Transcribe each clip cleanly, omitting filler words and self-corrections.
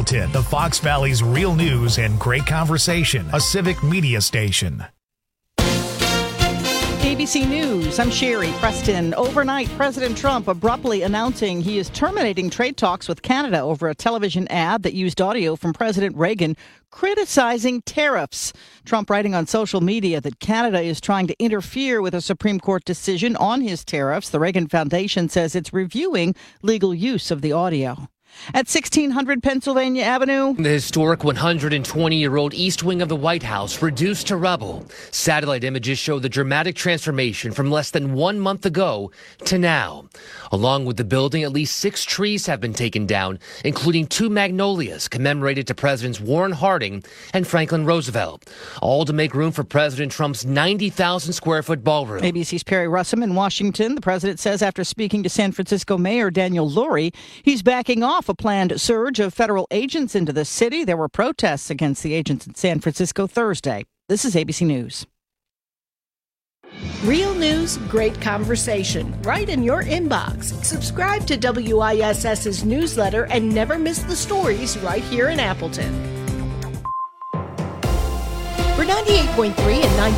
Appleton, the Fox Valley's real news and great conversation, a civic media station. ABC News, I'm Sherry Preston. Overnight, President Trump abruptly announcing he is terminating trade talks with Canada over a television ad that used audio from President Reagan criticizing tariffs. Trump writing on social media that Canada is trying to interfere with a Supreme Court decision on his tariffs. The Reagan Foundation says it's reviewing legal use of the audio. At 1600 Pennsylvania Avenue, the historic 120-year-old east wing of the White House reduced to rubble. Satellite images show the dramatic transformation from less than 1 month ago to now. Along with the building, at least 6 trees have been taken down, including 2 magnolias commemorated to Presidents Warren Harding and Franklin Roosevelt, all to make room for President Trump's 90,000-square-foot ballroom. ABC's Perry Russum in Washington. The president says after speaking to San Francisco Mayor Daniel Lurie, he's backing off a planned surge of federal agents into the city. There were protests against the agents in San Francisco Thursday. This is ABC News. Real news, great conversation, right in your inbox. Subscribe to WISS's newsletter and never miss the stories right here in Appleton. For 98.3 and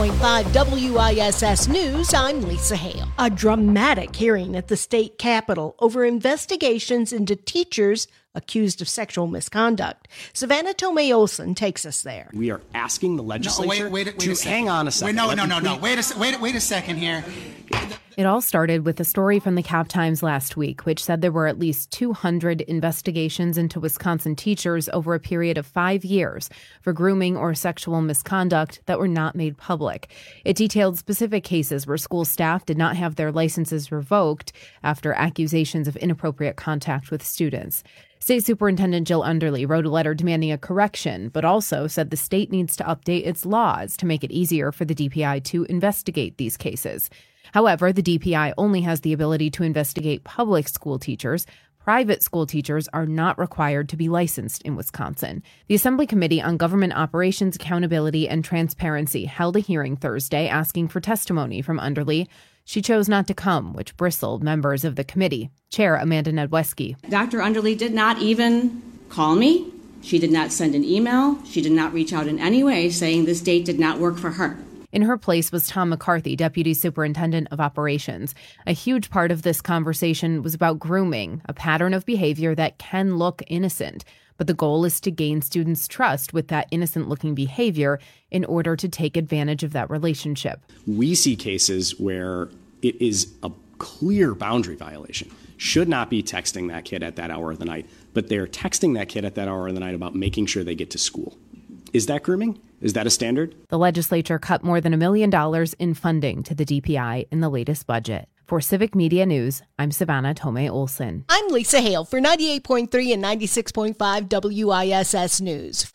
96.5 WISS News, I'm Lisa Hale. A dramatic hearing at the state capitol over investigations into teachers accused of sexual misconduct. Savannah Tomei Olson takes us there. We are asking the legislature wait to hang on a second. Wait a second here. It all started with a story from the Cap Times last week, which said there were at least 200 investigations into Wisconsin teachers over a period of 5 years for grooming or sexual misconduct that were not made public. It detailed specific cases where school staff did not have their licenses revoked after accusations of inappropriate contact with students. State Superintendent Jill Underly wrote a letter demanding a correction, but also said the state needs to update its laws to make it easier for the DPI to investigate these cases. However, the DPI only has the ability to investigate public school teachers. Private school teachers are not required to be licensed in Wisconsin. The Assembly Committee on Government Operations, Accountability, and Transparency held a hearing Thursday asking for testimony from Underly. She chose not to come, which bristled members of the committee. Chair Amanda Nedweski. Dr. Underly did not even call me. She did not send an email. She did not reach out in any way saying this date did not work for her. In her place was Tom McCarthy, Deputy Superintendent of Operations. A huge part of this conversation was about grooming, a pattern of behavior that can look innocent. But the goal is to gain students' trust with that innocent-looking behavior in order to take advantage of that relationship. We see cases where it is a clear boundary violation. Should not be texting that kid at that hour of the night, but they're texting that kid at that hour of the night about making sure they get to school. Is that grooming? Is that a standard? The legislature cut more than $1 million in funding to the DPI in the latest budget. For Civic Media News, I'm Savannah Tomei Olson. I'm Lisa Hale for 98.3 and 96.5 WISS News.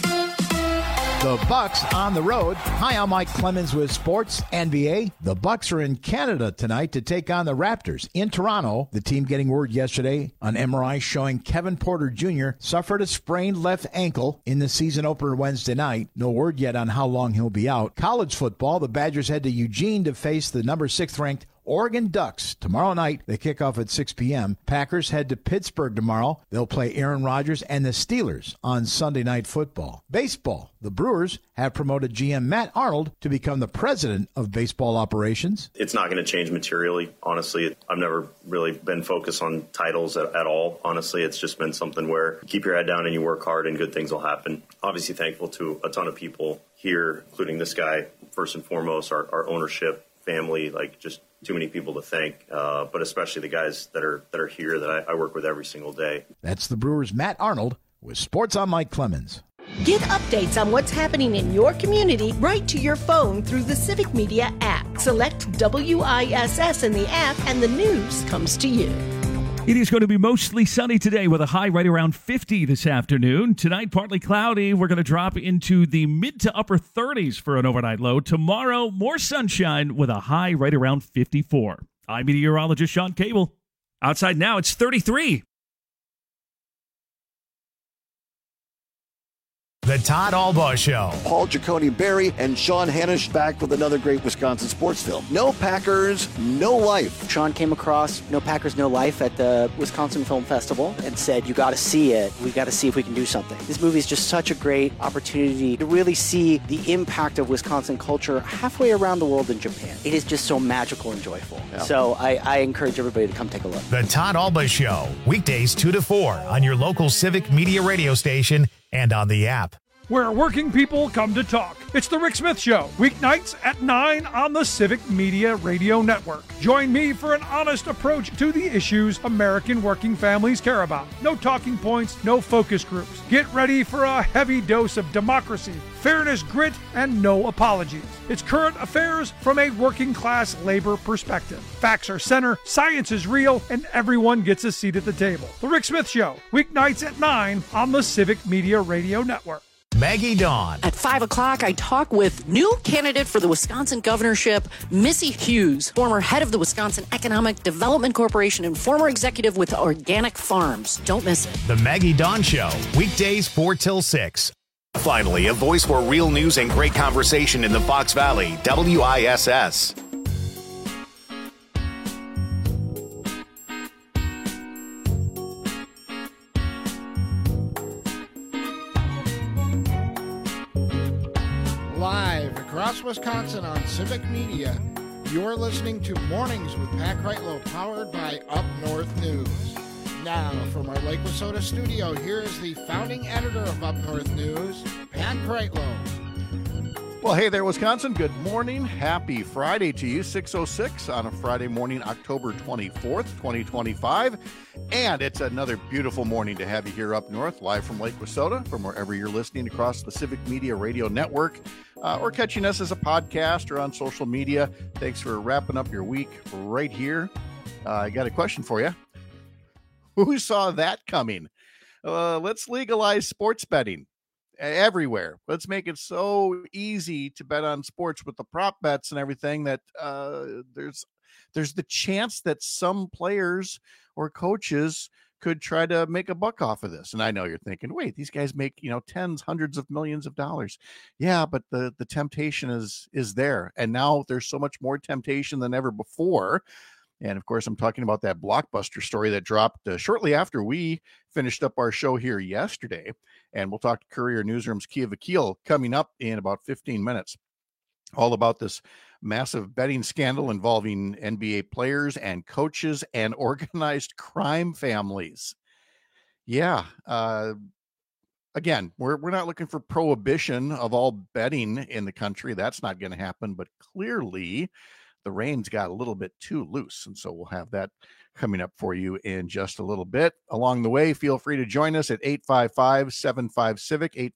The Bucks on the road. Hi, I'm Mike Clemens with Sports NBA. The Bucks are in Canada tonight to take on the Raptors. In Toronto, the team getting word yesterday on MRI showing Kevin Porter Jr. suffered a sprained left ankle in the season opener Wednesday night. No word yet on how long he'll be out. College football, the Badgers head to Eugene to face the number 6th ranked Oregon Ducks. Tomorrow night, they kick off at 6 p.m. Packers head to Pittsburgh tomorrow. They'll play Aaron Rodgers and the Steelers on Sunday Night Football. Baseball. The Brewers have promoted GM Matt Arnold to become the president of baseball operations. It's not going to change materially. Honestly, I've never really been focused on titles at all. Honestly, it's just been something where you keep your head down and you work hard and good things will happen. Obviously thankful to a ton of people here, including this guy, first and foremost, our ownership, family, like just too many people to thank, but especially the guys that are here that I work with every single day. That's the Brewers' Matt Arnold with Sports on Mike Clemens. Get updates on what's happening in your community right to your phone through the Civic Media app. Select WISS in the app and the news comes to you. It is going to be mostly sunny today with a high right around 50 this afternoon. Tonight, partly cloudy. We're going to drop into the mid to upper 30s for an overnight low. Tomorrow, more sunshine with a high right around 54. I'm meteorologist Sean Cable. Outside now, it's 33. The Todd Albaugh Show. Paul Giacone-Berry and Sean Hanisch back with another great Wisconsin sports film. No Packers, No Life. Sean came across No Packers, No Life at the Wisconsin Film Festival and said, you got to see it. We got to see if we can do something. This movie is just such a great opportunity to really see the impact of Wisconsin culture halfway around the world in Japan. It is just so magical and joyful. Yeah. So I encourage everybody to come take a look. The Todd Albaugh Show, weekdays 2 to 4 on your local Civic Media radio station and on the app. Where working people come to talk. It's the Rick Smith Show, weeknights at 9 on the Civic Media Radio Network. Join me for an honest approach to the issues American working families care about. No talking points, no focus groups. Get ready for a heavy dose of democracy, fairness, grit, and no apologies. It's current affairs from a working class labor perspective. Facts are center, science is real, and everyone gets a seat at the table. The Rick Smith Show, weeknights at 9 on the Civic Media Radio Network. Maggie Dawn. At 5 o'clock, I talk with new candidate for the Wisconsin governorship, Missy Hughes, former head of the Wisconsin Economic Development Corporation and former executive with Organic Farms. Don't miss it. The Maggie Dawn Show, weekdays 4 till 6. Finally, a voice for real news and great conversation in the Fox Valley, WISS. Live across Wisconsin on Civic Media, you're listening to Mornings with Pat Kreitlow, powered by Up North News. Now, from our Lake Wissota studio, here is the founding editor of Up North News, Pat Kreitlow. Well, hey there, Wisconsin. Good morning. Happy Friday to you, 6:06 on a Friday morning, October 24th, 2025. And it's another beautiful morning to have you here up north, live from Lake Wissota, from wherever you're listening across the Civic Media Radio Network, or catching us as a podcast or on social media. Thanks for wrapping up your week right here. I got a question for you. Who saw that coming? Let's legalize sports betting everywhere. Let's make it so easy to bet on sports with the prop bets and everything that there's the chance that some players or coaches could try to make a buck off of this. And I know you're thinking, wait, these guys make, tens, hundreds of millions of dollars. Yeah, but the temptation is there. And now there's so much more temptation than ever before. And of course, I'm talking about that Blockbuster story that dropped shortly after we finished up our show here yesterday. And we'll talk to Courier Newsroom's Kia Vakil coming up in about 15 minutes. All about this massive betting scandal involving NBA players and coaches and organized crime families. Yeah. Again, we're not looking for prohibition of all betting in the country. That's not going to happen. But clearly, the reins got a little bit too loose. And so we'll have that coming up for you in just a little bit. Along the way, feel free to join us at 855-75-CIVIC,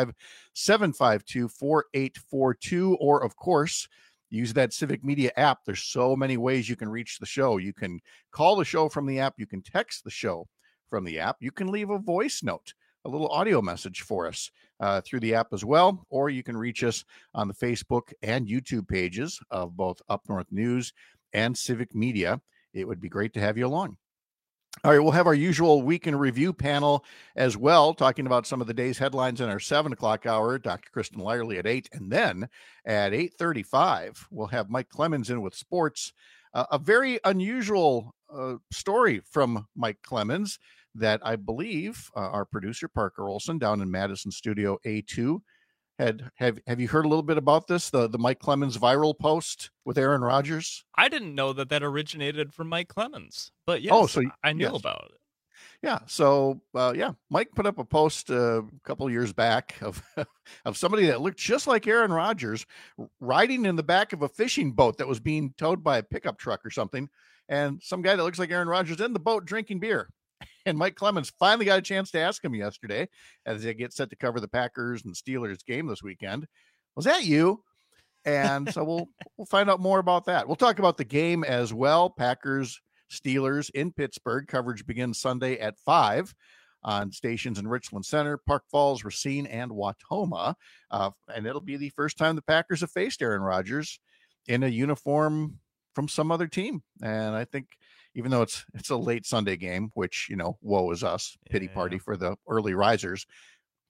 855-752-4842, or of course, use that Civic Media app. There's so many ways you can reach the show. You can call the show from the app. You can text the show from the app. You can leave a voice note, a little audio message for us through the app as well, or you can reach us on the Facebook and YouTube pages of both Up North News and Civic Media. It would be great to have you along. All right, we'll have our usual week in review panel as well, talking about some of the day's headlines in our 7 o'clock hour, Dr. Kristen Lyerly at 8, and then at 8:35, we'll have Mike Clemens in with sports. A very unusual story from Mike Clemens that I believe our producer, Parker Olson, down in Madison Studio A2, have you heard a little bit about this, the Mike Clemens viral post with Aaron Rodgers? I didn't know that originated from Mike Clemens, but yes, I knew about it. Yeah, so Mike put up a post a couple of years back of somebody that looked just like Aaron Rodgers riding in the back of a fishing boat that was being towed by a pickup truck or something, and some guy that looks like Aaron Rodgers in the boat drinking beer. And Mike Clemens finally got a chance to ask him yesterday as they get set to cover the Packers and Steelers game this weekend. Was that you? And so we'll find out more about that. We'll talk about the game as well. Packers, Steelers in Pittsburgh. Coverage begins Sunday at 5 on stations in Richland Center, Park Falls, Racine, and Wautoma. And it'll be the first time the Packers have faced Aaron Rodgers in a uniform from some other team. And I think, even though it's a late Sunday game, which, woe is us, pity party for the early risers.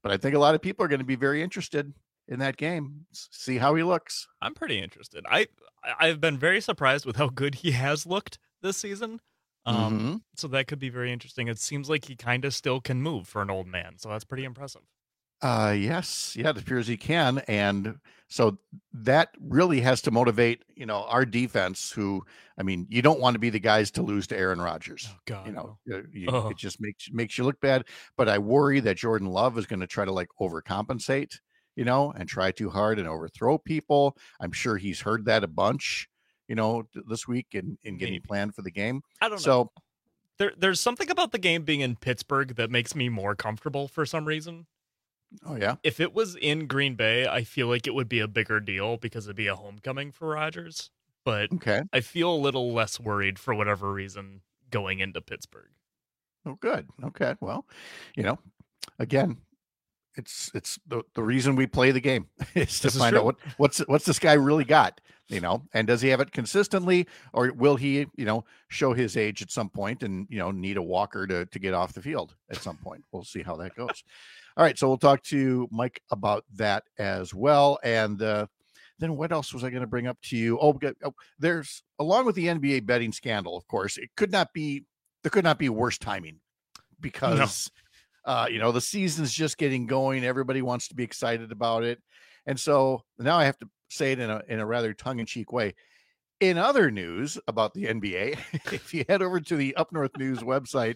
but I think a lot of people are going to be very interested in that game. See how he looks. I'm pretty interested. I've been very surprised with how good he has looked this season. So that could be very interesting. It seems like he kind of still can move for an old man, so that's pretty impressive. Yes. Yeah, it appears he can. And so that really has to motivate, our defense who, you don't want to be the guys to lose to Aaron Rodgers. Oh, God. It just makes you look bad. But I worry that Jordan Love is going to try to overcompensate, and try too hard and overthrow people. I'm sure he's heard that a bunch, this week in getting planned for the game. I don't know. There's something about the game being in Pittsburgh that makes me more comfortable for some reason. Oh, yeah. If it was in Green Bay, I feel like it would be a bigger deal because it'd be a homecoming for Rodgers. But I feel a little less worried for whatever reason going into Pittsburgh. Oh, good. Okay. Well, again, it's the reason we play the game is to find out what's this guy really got, and does he have it consistently, or will he, show his age at some point and, need a walker to get off the field at some point. We'll see how that goes. All right, so we'll talk to Mike about that as well. And then what else was I going to bring up to you? There's, along with the NBA betting scandal, of course, there could not be worse timing because, the season's just getting going. Everybody wants to be excited about it. And so now I have to say it in a rather tongue-in-cheek way. In other news about the NBA, if you head over to the Up North News website,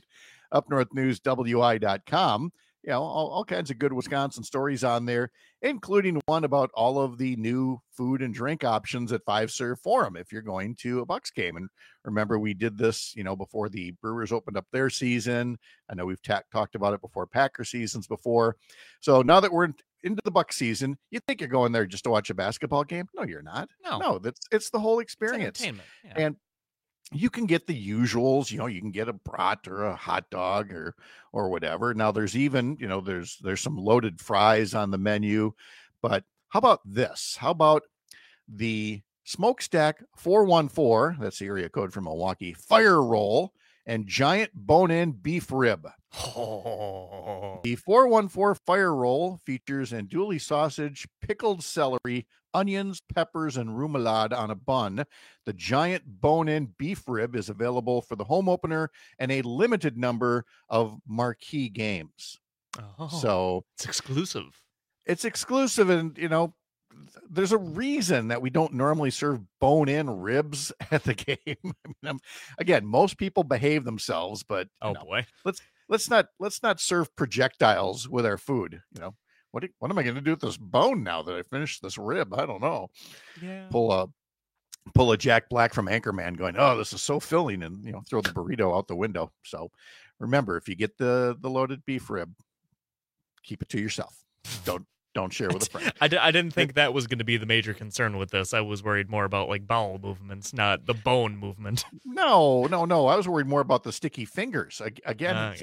upnorthnewswi.com, all kinds of good Wisconsin stories on there, including one about all of the new food and drink options at Five Serve Forum if you're going to a Bucks game. And remember, we did this, before the Brewers opened up their season. I know we've talked about it before Packer seasons before. So now that we're into the Bucks season, you think you're going there just to watch a basketball game? No, you're not. No, it's the whole experience. It's entertainment. Yeah. And you can get the usuals, you can get a brat or a hot dog or whatever. Now there's even, there's some loaded fries on the menu, but how about this? How about the Smokestack 414, that's the area code for Milwaukee, fire roll and giant bone-in beef rib. The 414 fire roll features andouille sausage, pickled celery, onions, peppers, and remoulade on a bun. The giant bone-in beef rib is available for the home opener and a limited number of marquee games. So it's exclusive. It's exclusive, and there's a reason that we don't normally serve bone-in ribs at the game. Again, most people behave themselves, but boy, let's not serve projectiles with our food. What am I going to do with this bone now that I finished this rib? I don't know. Yeah. Pull a Jack Black from Anchorman going, oh, this is so filling, and throw the burrito out the window. So remember, if you get the loaded beef rib, keep it to yourself. Don't share with a friend. I didn't think that was going to be the major concern with this. I was worried more about bowel movements, not the bone movement. No. I was worried more about the sticky fingers. Again,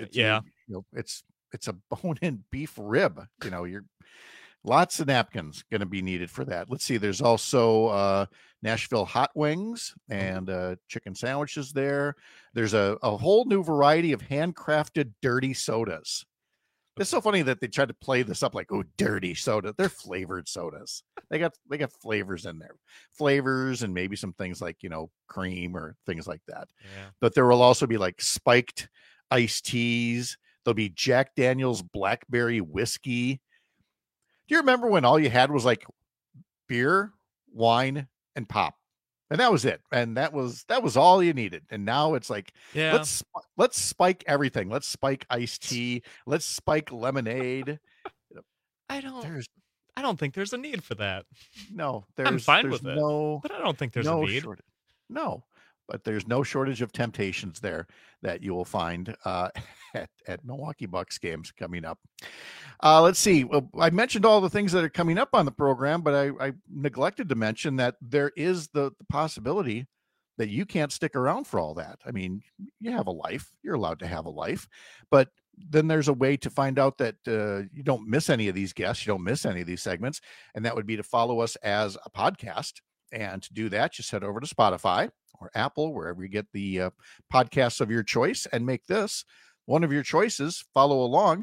it's a bone-in beef rib. You're lots of napkins going to be needed for that. Let's see. There's also Nashville hot wings and chicken sandwiches there. There's a whole new variety of handcrafted dirty sodas. It's so funny that they tried to play this up like, oh, dirty soda. They're flavored sodas. They got flavors in there, flavors, and maybe some things like, cream or things like that. Yeah. But there will also be spiked iced teas. There'll be Jack Daniel's blackberry whiskey. Do you remember when all you had was beer, wine, and pop? And that was it. And that was all you needed. And now it's let's spike everything. Let's spike iced tea. Let's spike lemonade. I don't think there's a need for that. No, I'm fine with it. But I don't think there's a need. No, but there's no shortage of temptations there that you will find at Milwaukee Bucks games coming up. Let's see. Well, I mentioned all the things that are coming up on the program, but I neglected to mention that there is the possibility that you can't stick around for all that. I mean, you have a life. You're allowed to have a life. But then there's a way to find out that you don't miss any of these guests. You don't miss any of these segments. And that would be to follow us as a podcast. And to do that, just head over to Spotify or Apple, wherever you get the podcasts of your choice, and make this one of your choices. Follow along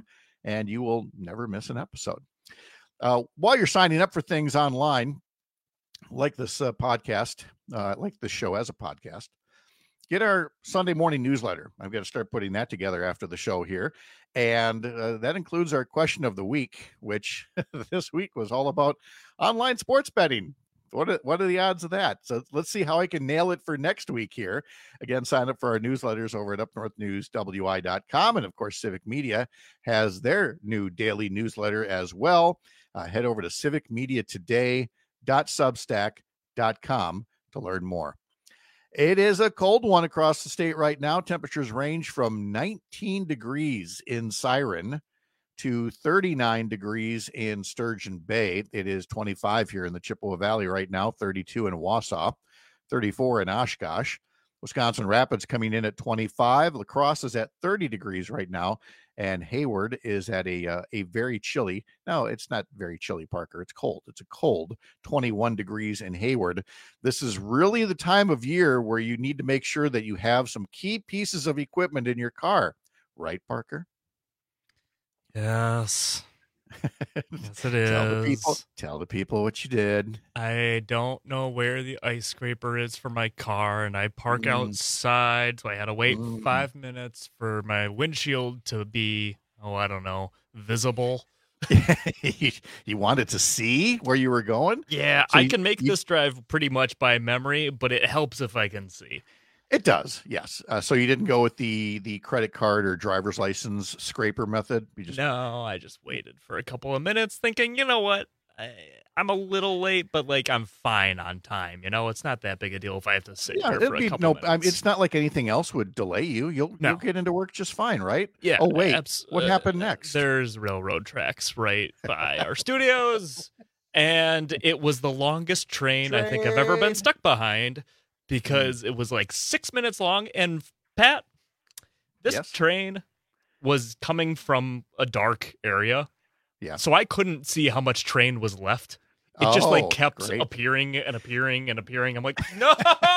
and you will never miss an episode. While you're signing up for things online, like this podcast, like this show as a podcast, get our Sunday morning newsletter. I've got to start putting that together after the show here. And that includes our question of the week, which this week was all about online sports betting. What are the odds of that? So let's see how I can nail it for next week here. Again, sign up for our newsletters over at upnorthnewswi.com. And of course, Civic Media has their new daily newsletter as well. Head over to civicmediatoday.substack.com to learn more. It is a cold one across the state right now. Temperatures range from 19 degrees in Siren to 39 degrees in Sturgeon Bay. It is 25 here in the Chippewa Valley right now, 32 in Wausau, 34 in Oshkosh. Wisconsin Rapids coming in at 25. La Crosse is at 30 degrees right now, and Hayward is at a very chilly. No, it's not very chilly, Parker. It's cold. It's a cold 21 degrees in Hayward. This is really the time of year where you need to make sure that you have some key pieces of equipment in your car. Right, Parker? Yes. Yes, it is. Tell the people what you did. I don't know where the ice scraper is for my car, and I park outside, so I had to wait 5 minutes for my windshield to be, visible. You wanted to see where you were going? Yeah, so I can make this drive pretty much by memory, but it helps if I can see. It does, yes. So you didn't go with the credit card or driver's license scraper method? No, I just waited for a couple of minutes thinking, you know what? I'm a little late, but I'm fine on time. It's not that big a deal if I have to sit here for a couple minutes. It's not like anything else would delay you. You'll get into work just fine, right? Yeah. Oh, wait. What happened next? There's railroad tracks right by our studios, and it was the longest train I think I've ever been stuck behind. Because it was 6 minutes long. And Pat, this train was coming from a dark area. Yeah. So I couldn't see how much train was left. It just kept appearing and appearing and appearing. I'm like, no!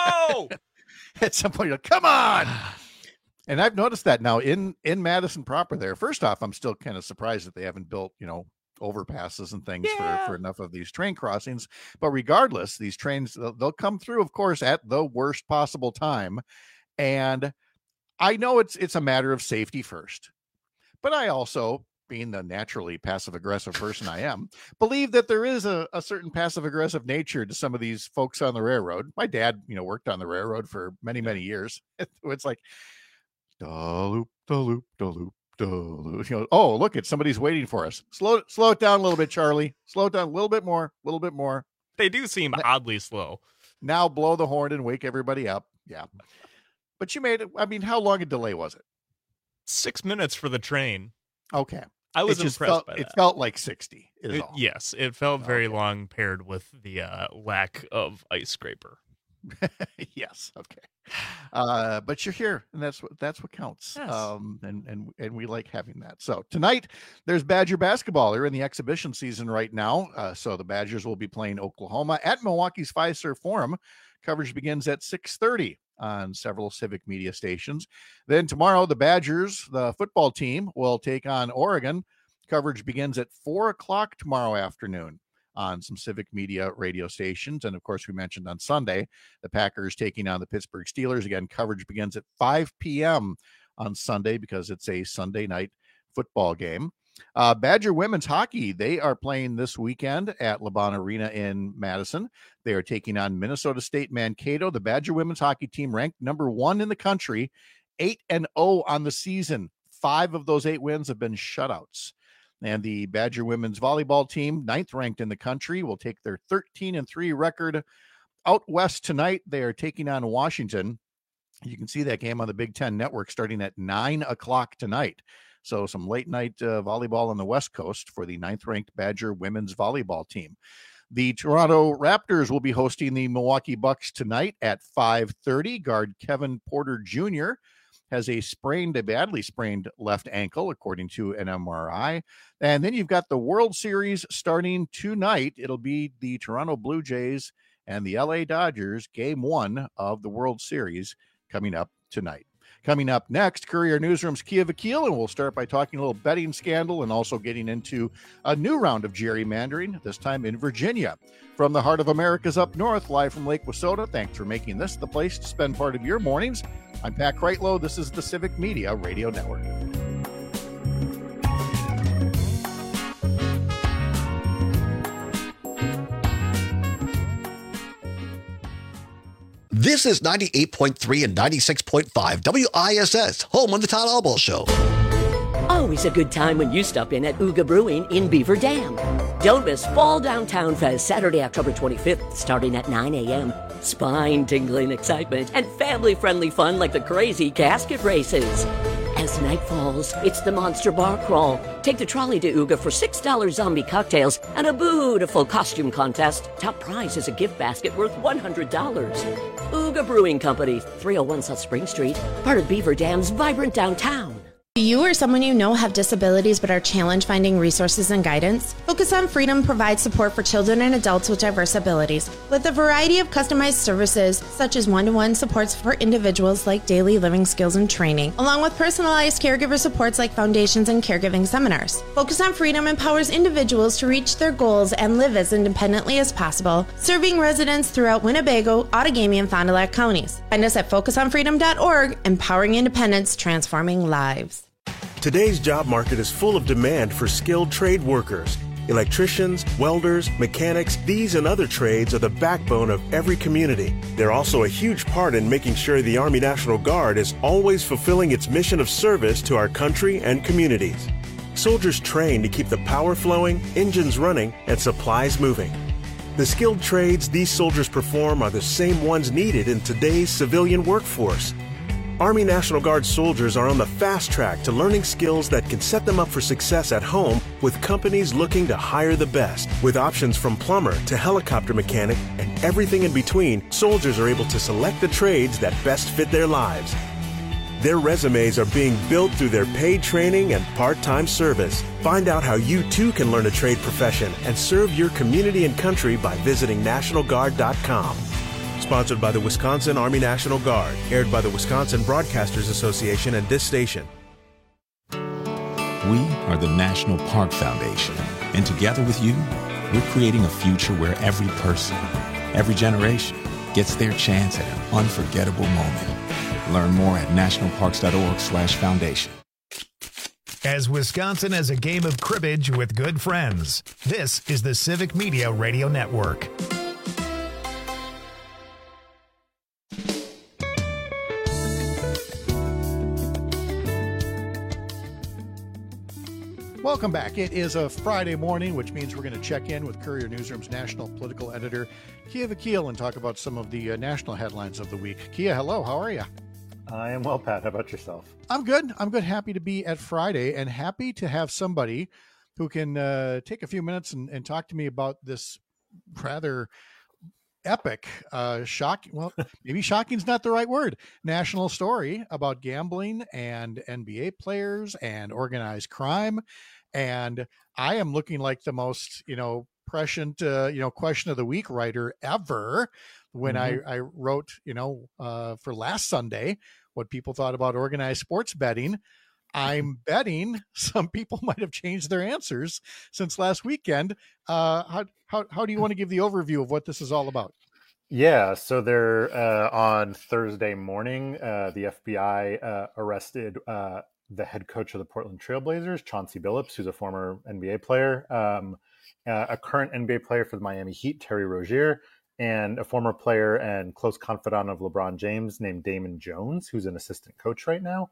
At some point, you're like, come on! And I've noticed that now in Madison proper there. First off, I'm still kind of surprised that they haven't built, overpasses and things for enough of these train crossings. But regardless, these trains, they'll come through, of course, at the worst possible time. And I know it's a matter of safety first. But I also, being the naturally passive-aggressive person I am, believe that there is a certain passive-aggressive nature to some of these folks on the railroad. My dad, worked on the railroad for many, many years. It's like, da-loop, da-loop, da-loop. Oh, look, somebody's waiting for us. Slow it down a little bit, Charlie. Slow it down a little bit more. They do seem oddly slow. Now blow the horn and wake everybody up. Yeah. But you made it. I mean, how long a delay was it? 6 minutes for the train. Okay. I was impressed by that. It felt like 60 is all. Yes, it felt very long paired with the lack of ice scraper. Yes. Okay. But you're here, and that's what counts. Yes. And we like having that. So tonight there's Badger basketball. They're in the exhibition season right now. So the Badgers will be playing Oklahoma at Milwaukee's Fiserv Forum. Coverage begins at 6:30 on several Civic Media stations. Then tomorrow, the Badgers, the football team, will take on Oregon. Coverage begins at 4:00 tomorrow afternoon on some Civic Media radio stations. And of course, we mentioned on Sunday, the Packers taking on the Pittsburgh Steelers. Again, coverage begins at 5 p.m. on Sunday because it's a Sunday night football game. Badger women's hockey, they are playing this weekend at LeBron Arena in Madison. They are taking on Minnesota State Mankato. The Badger women's hockey team ranked number 1 in the country, 8-0 on the season. 5 of those 8 wins have been shutouts. And the Badger women's volleyball team, 9th ranked in the country, will take their 13-3 record out west tonight. They are taking on Washington. You can see that game on the Big Ten Network starting at 9:00 tonight. So some late night volleyball on the West Coast for the 9th ranked Badger women's volleyball team. The Toronto Raptors will be hosting the Milwaukee Bucks tonight at 5:30. Guard Kevin Porter Jr. has a badly sprained left ankle, according to an MRI. And then you've got the World Series starting tonight. It'll be the Toronto Blue Jays and the LA Dodgers, game 1 of the World Series coming up tonight. Coming up next, Courier Newsroom's Kia Vakil, and we'll start by talking a little betting scandal and also getting into a new round of gerrymandering, this time in Virginia. From the heart of America's up north, live from Lake Wissota, thanks for making this the place to spend part of your mornings. I'm Pat Kreitlow. This is the Civic Media Radio Network. This is 98.3 and 96.5 WISS, home of the Todd Albaugh Show. Always a good time when you stop in at Ooga Brewing in Beaver Dam. Don't miss Fall Downtown Fest, Saturday, October 25th, starting at 9 a.m. Spine-tingling excitement and family-friendly fun like the crazy casket races. As night falls, it's the Monster Bar Crawl. Take the trolley to Ooga for $6 zombie cocktails and a beautiful costume contest. Top prize is a gift basket worth $100. Ooga Brewing Company, 301 South Spring Street, part of Beaver Dam's vibrant downtown. Do you or someone you know have disabilities but are challenged finding resources and guidance? Focus on Freedom provides support for children and adults with diverse abilities, with a variety of customized services such as one-to-one supports for individuals like daily living skills and training, along with personalized caregiver supports like foundations and caregiving seminars. Focus on Freedom empowers individuals to reach their goals and live as independently as possible, serving residents throughout Winnebago, Outagamie, and Fond du Lac counties. Find us at focusonfreedom.org, empowering independence, transforming lives. Today's job market is full of demand for skilled trade workers. Electricians, welders, mechanics, these and other trades are the backbone of every community. They're also a huge part in making sure the Army National Guard is always fulfilling its mission of service to our country and communities. Soldiers train to keep the power flowing, engines running, and supplies moving. The skilled trades these soldiers perform are the same ones needed in today's civilian workforce. Army National Guard soldiers are on the fast track to learning skills that can set them up for success at home with companies looking to hire the best. With options from plumber to helicopter mechanic and everything in between, soldiers are able to select the trades that best fit their lives. Their resumes are being built through their paid training and part-time service. Find out how you too can learn a trade profession and serve your community and country by visiting NationalGuard.com. Sponsored by the Wisconsin Army National Guard. Aired by the Wisconsin Broadcasters Association and this station. We are the National Park Foundation. And together with you, we're creating a future where every person, every generation, gets their chance at an unforgettable moment. Learn more at nationalparks.org/foundation. As Wisconsin has a game of cribbage with good friends, this is the Civic Media Radio Network. Welcome back. It is a Friday morning, which means we're going to check in with Courier Newsroom's national political editor, Kia Vakil, and talk about some of the national headlines of the week. Kia, hello. How are you? I am well, Pat. How about yourself? I'm good. Happy to be at Friday and happy to have somebody who can take a few minutes and talk to me about this rather epic, maybe shocking is not the right word, national story about gambling and NBA players and organized crime. And I am looking like the most, prescient, question of the week writer ever when I wrote, for last Sunday, what people thought about organized sports betting. I'm betting some people might have changed their answers since last weekend. How do you want to give the overview of what this is all about? Yeah, so they're on Thursday morning, the FBI arrested the head coach of the Portland Trailblazers, Chauncey Billups, who's a former NBA player, a current NBA player for the Miami Heat, Terry Rozier, and a former player and close confidant of LeBron James named Damon Jones, who's an assistant coach right now.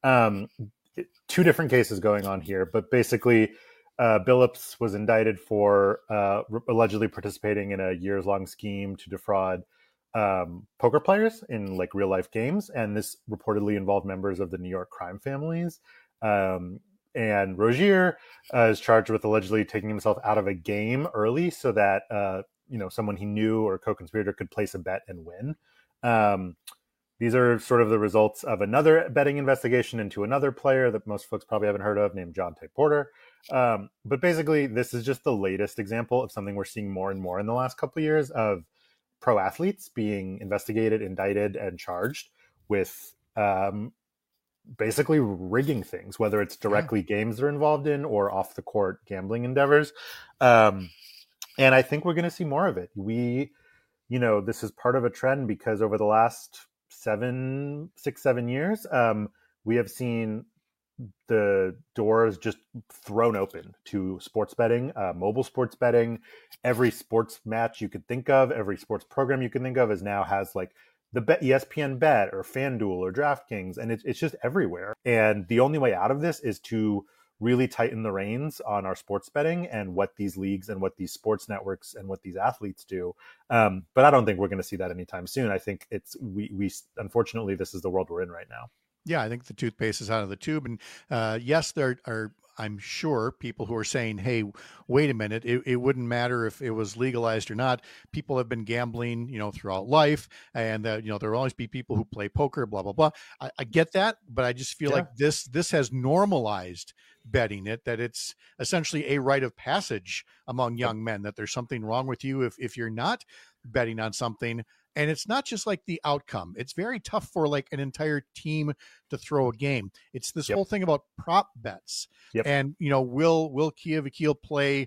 Two different cases going on here, but basically Billups was indicted for allegedly participating in a years-long scheme to defraud poker players in like real life games. And this reportedly involved members of the New York crime families. And Rozier is charged with allegedly taking himself out of a game early so that, someone he knew or co-conspirator could place a bet and win. These are sort of the results of another betting investigation into another player that most folks probably haven't heard of named John Tay Porter. But basically, this is just the latest example of something we're seeing more and more in the last couple of years of pro athletes being investigated, indicted, and charged with basically rigging things, whether it's directly games they're involved in or off the court gambling endeavors. And I think we're going to see more of it. This is part of a trend because over the last 7 years, we have seen the doors just thrown open to sports betting, mobile sports betting. Every sports match you could think of, every sports program you can think of has like the ESPN Bet or FanDuel or DraftKings, and it's just everywhere. And the only way out of this is to really tighten the reins on our sports betting and what these leagues and what these sports networks and what these athletes do. But I don't think we're going to see that anytime soon. I think we unfortunately, this is the world we're in right now. Yeah, I think the toothpaste is out of the tube. And yes, there are, I'm sure, people who are saying, hey, wait a minute, it wouldn't matter if it was legalized or not. People have been gambling, throughout life. And, there will always be people who play poker, blah, blah, blah. I get that, but I just feel like this has normalized betting that it's essentially a rite of passage among young men, that there's something wrong with you if you're not betting on something. And it's not just like the outcome. It's very tough for like an entire team to throw a game. It's this whole thing about prop bets. And, will Kiev Akil play,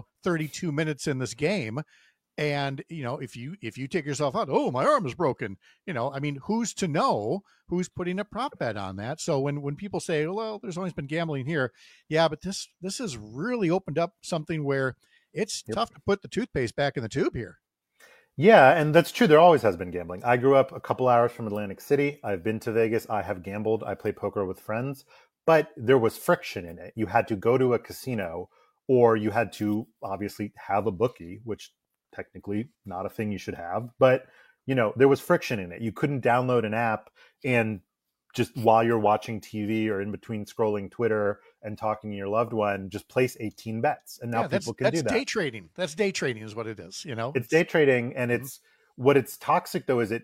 32 minutes in this game? And, if you take yourself out, oh, my arm is broken, who's to know who's putting a prop bet on that? So when people say, well, there's always been gambling here. Yeah, but this has really opened up something where it's tough to put the toothpaste back in the tube here. Yeah, and that's true. There always has been gambling. I grew up a couple hours from Atlantic City. I've been to Vegas. I have gambled. I play poker with friends. But there was friction in it. You had to go to a casino, or you had to obviously have a bookie, which technically not a thing you should have. But, there was friction in it. You couldn't download an app and just while you're watching TV or in between scrolling Twitter and talking to your loved one, just place 18 bets. And now people can do that. That's day trading. That's day trading is what it is. It's day trading. And what it's toxic though, is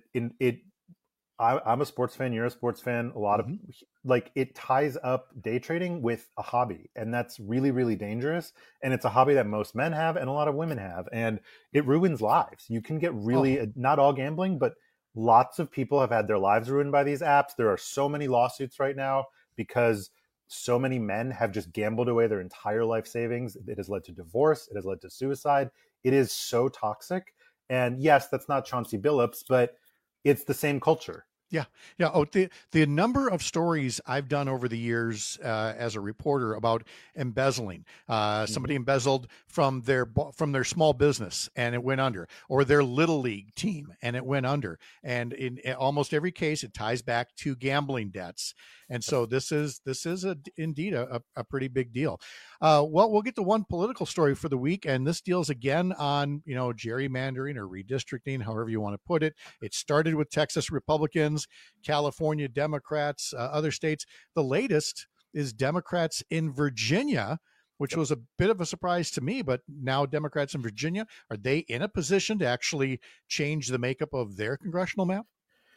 I'm a sports fan. You're a sports fan. A lot of it ties up day trading with a hobby. And that's really, really dangerous. And it's a hobby that most men have and a lot of women have. And it ruins lives. You can get not all gambling, but lots of people have had their lives ruined by these apps. There are so many lawsuits right now because so many men have just gambled away their entire life savings. It has led to divorce. It has led to suicide. It is so toxic. And yes, that's not Chauncey Billups, but it's the same culture. Yeah. Yeah. Oh, the number of stories I've done over the years as a reporter about embezzling. Somebody embezzled from their small business and it went under, or their little league team and it went under. And in almost every case, it ties back to gambling debts. And so this is indeed a pretty big deal. Well, we'll get to one political story for the week, and this deals again on gerrymandering or redistricting, however you want to put it. It started with Texas Republicans, California Democrats, other states. The latest is Democrats in Virginia, which was a bit of a surprise to me. But now Democrats in Virginia, are they in a position to actually change the makeup of their congressional map?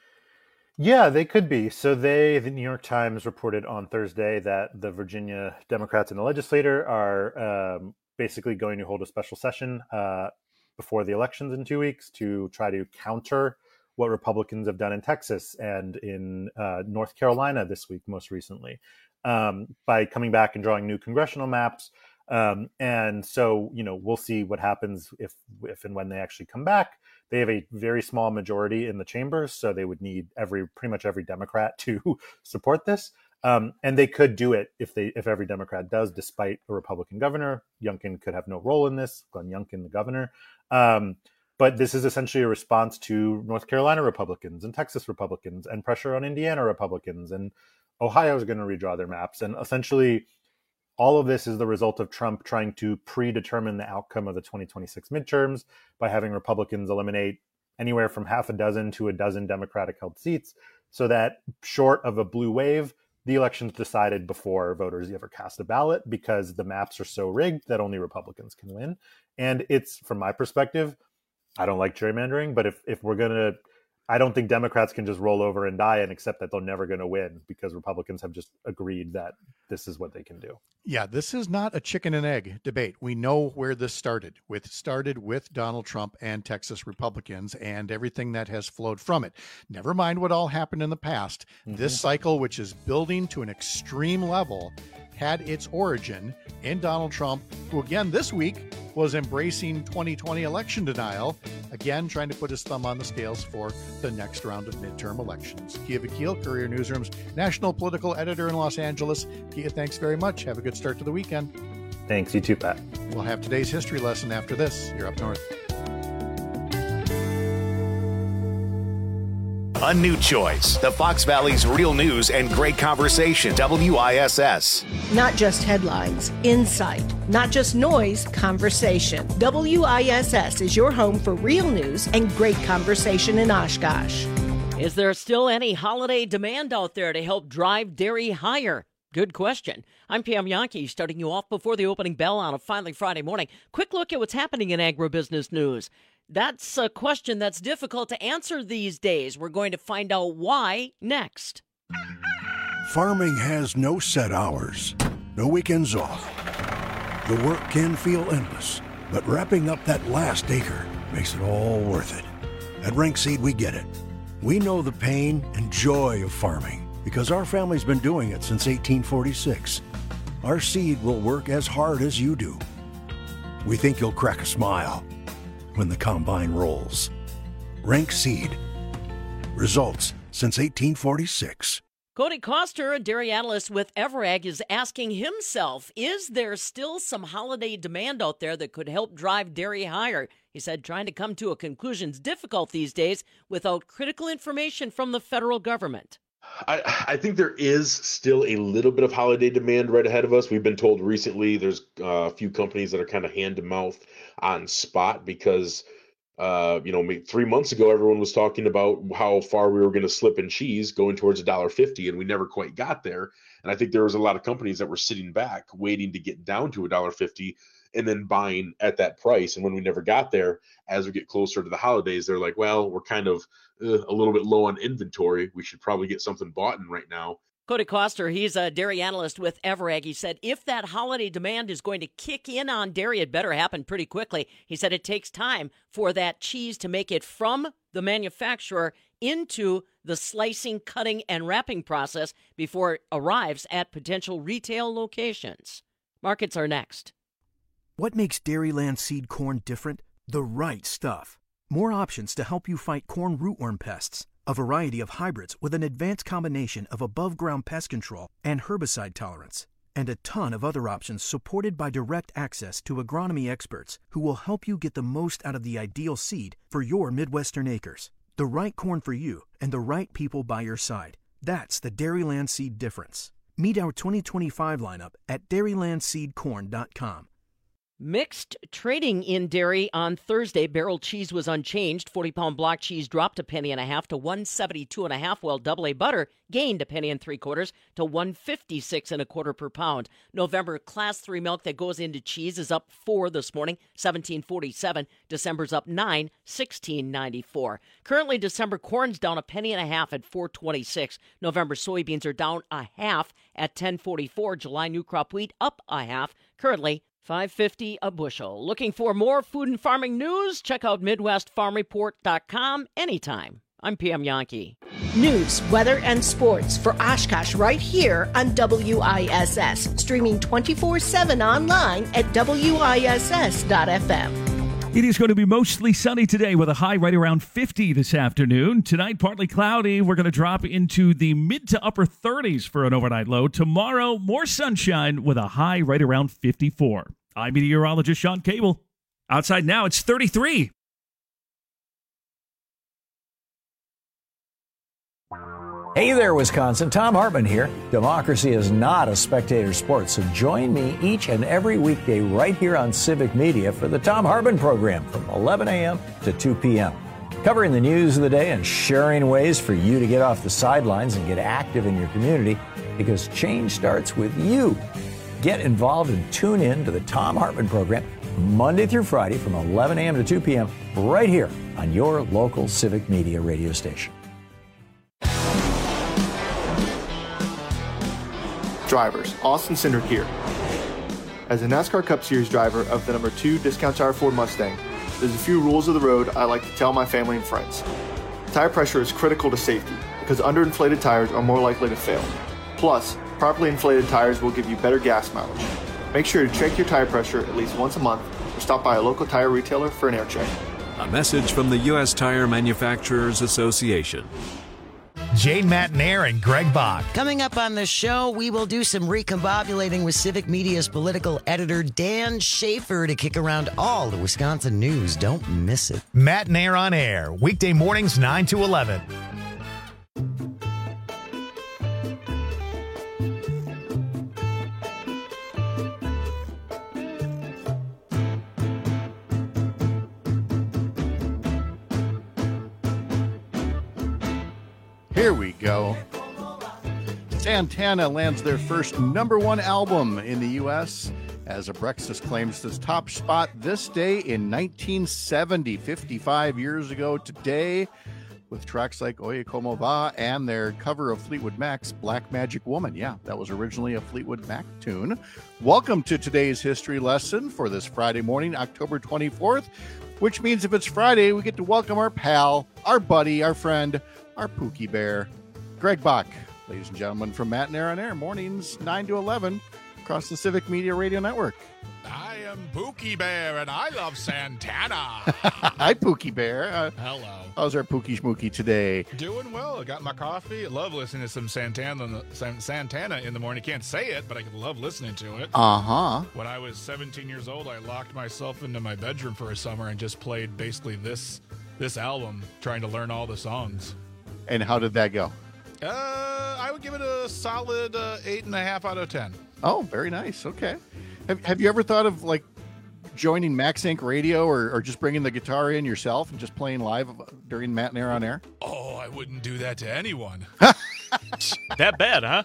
Yeah, they could be. So the New York Times reported on Thursday that the Virginia Democrats in the legislature are basically going to hold a special session before the elections in 2 weeks to try to counter what Republicans have done in Texas and in North Carolina this week, most recently, by coming back and drawing new congressional maps. And so, we'll see what happens if and when they actually come back. They have a very small majority in the chambers, so they would need pretty much every Democrat to support this. And they could do it if every Democrat does, despite a Republican governor. Youngkin could have no role in this, Glenn Youngkin, the governor. But this is essentially a response to North Carolina Republicans and Texas Republicans and pressure on Indiana Republicans. And Ohio is going to redraw their maps. And essentially, all of this is the result of Trump trying to predetermine the outcome of the 2026 midterms by having Republicans eliminate anywhere from half a dozen to a dozen Democratic-held seats, so that short of a blue wave, the election's decided before voters ever cast a ballot, because the maps are so rigged that only Republicans can win. And it's, from my perspective, I don't like gerrymandering, but if we're going to I don't think Democrats can just roll over and die and accept that they're never going to win because Republicans have just agreed that this is what they can do. Yeah, this is not a chicken and egg debate. We know where this started. It started with Donald Trump and Texas Republicans and everything that has flowed from it. Never mind what all happened in the past. This cycle, which is building to an extreme level, had its origin in Donald Trump, who again this week was embracing 2020 election denial, again trying to put his thumb on the scales for the next round of midterm elections. Kia Vakil, Courier Newsroom's national political editor in Los Angeles. Kia, thanks very much. Have a good start to the weekend. Thanks. You too, Pat. We'll have today's history lesson after this. You're up north. A new choice. The Fox Valley's real news and great conversation. WISS. Not just headlines, insight. Not just noise, conversation. WISS is your home for real news and great conversation in Oshkosh. Is there still any holiday demand out there to help drive dairy higher? Good question. I'm Pam Yankee, starting you off before the opening bell on a finally Friday morning. Quick look at what's happening in agribusiness news. That's a question that's difficult to answer these days. We're going to find out why next. Farming has no set hours, no weekends off. The work can feel endless, but wrapping up that last acre makes it all worth it. At Rank Seed, we get it. We know the pain and joy of farming because our family's been doing it since 1846. Our seed will work as hard as you do. We think you'll crack a smile when the combine rolls. Rank Seed. Results since 1846. Cody Koster, a dairy analyst with Everag, is asking himself, is there still some holiday demand out there that could help drive dairy higher? He said trying to come to a conclusion is difficult these days without critical information from the federal government. I think there is still a little bit of holiday demand right ahead of us. We've been told recently there's a few companies that are kind of hand to mouth on spot because, 3 months ago, everyone was talking about how far we were going to slip in cheese going towards $1.50, and we never quite got there. And I think there was a lot of companies that were sitting back waiting to get down to $1.50 and then buying at that price. And when we never got there, as we get closer to the holidays, they're like, well, we're kind of a little bit low on inventory. We should probably get something bought in right now. Cody Koster, he's a dairy analyst with Everag. He said if that holiday demand is going to kick in on dairy, it better happen pretty quickly. He said it takes time for that cheese to make it from the manufacturer into the slicing, cutting, and wrapping process before it arrives at potential retail locations. Markets are next. What makes Dairyland seed corn different? The right stuff. More options to help you fight corn rootworm pests. A variety of hybrids with an advanced combination of above-ground pest control and herbicide tolerance. And a ton of other options supported by direct access to agronomy experts who will help you get the most out of the ideal seed for your Midwestern acres. The right corn for you and the right people by your side. That's the Dairyland seed difference. Meet our 2025 lineup at dairylandseedcorn.com. Mixed trading in dairy on Thursday. Barrel cheese was unchanged. 40-pound block cheese dropped $0.015 to $1.72 while double A butter gained $0.75 to $1.5625 per pound. November Class 3 milk that goes into cheese is up 4 this morning, $17.47. December's up 9, $16.94. Currently, December corn's down $0.015 at $4.26. November soybeans are down $0.5 at $10.44. July new crop wheat up $0.5, currently $5.50 a bushel. Looking for more food and farming news? Check out MidwestFarmReport.com anytime. I'm Pam Yankee. News, weather, and sports for Oshkosh right here on WISS. Streaming 24/7 online at WISS.FM. It is going to be mostly sunny today with a high right around 50 this afternoon. Tonight, partly cloudy. We're going to drop into the mid to upper 30s for an overnight low. Tomorrow, more sunshine with a high right around 54. I'm meteorologist Sean Cable. Outside now, it's 33. Hey there, Wisconsin. Tom Hartman here. Democracy is not a spectator sport, so join me each and every weekday right here on Civic Media for the Tom Hartman program from 11 a.m. to 2 p.m. Covering the news of the day and sharing ways for you to get off the sidelines and get active in your community, because change starts with you. Get involved and tune in to the Tom Hartman program Monday through Friday from 11 a.m. to 2 p.m. right here on your local Civic Media radio station. Drivers, Austin Cindric here. As a NASCAR Cup Series driver of the number 2 Discount Tire Ford Mustang, there's a few rules of the road I like to tell my family and friends. Tire pressure is critical to safety because underinflated tires are more likely to fail. Plus, properly inflated tires will give you better gas mileage. Make sure to check your tire pressure at least once a month or stop by a local tire retailer for an air check. A message from the U.S. Tire Manufacturers Association. Jane Matnair and Greg Bach. Coming up on the show, we will do some recombobulating with Civic Media's political editor Dan Schaefer to kick around all the Wisconsin news. Don't miss it. Matnair on air, weekday mornings 9 to 11. Here we go. Santana lands their first #1 album in the U.S. as Abrexas claims its top spot this day in 1970, 55 years ago today, with tracks like Oye Como Va and their cover of Fleetwood Mac's Black Magic Woman. Yeah, that was originally a Fleetwood Mac tune. Welcome to today's history lesson for this Friday morning, October 24th, which means if it's Friday, we get to welcome our pal, our buddy, our friend, our Pookie Bear, Greg Bach. Ladies and gentlemen, from Matnair on Air, mornings 9 to 11 across the Civic Media Radio Network. I am Pookie Bear, and I love Santana. Hi, Pookie Bear. Hello. How's our Pookie Schmookie today? Doing well. I got my coffee. I love listening to some Santana in the morning. Can't say it, but I love listening to it. Uh-huh. When I was 17 years old, I locked myself into my bedroom for a summer and just played basically this album, trying to learn all the songs. And how did that go? I would give it a solid 8.5 out of 10. Oh, very nice. Okay. Have you ever thought of like joining Max Inc. Radio or just bringing the guitar in yourself and just playing live during Matnair on Air? Oh, I wouldn't do that to anyone. That bad, huh?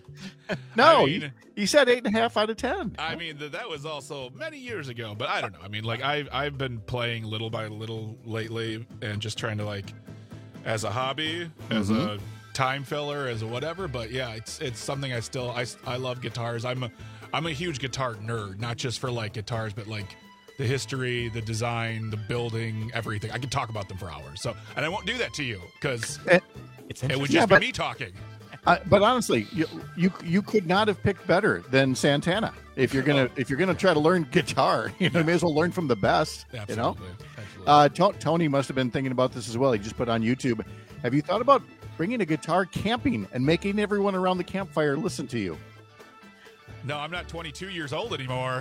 No, I mean, he said 8.5 out of 10. I mean, that was also many years ago, but I don't know. I mean, like I've been playing little by little lately and just trying to like as a hobby, as a time filler, as a whatever. But yeah, it's something I love guitars. I'm a huge guitar nerd, not just for like guitars, but like the history, the design, the building, everything. I can talk about them for hours. So, and I won't do that to you because it would just be me talking. But honestly, you could not have picked better than Santana if you're gonna try to learn guitar. You know, you may as well learn from the best. Absolutely. You know, Tony must have been thinking about this as well. He just put on YouTube. Have you thought about bringing a guitar camping and making everyone around the campfire listen to you? No, I'm not 22 years old anymore.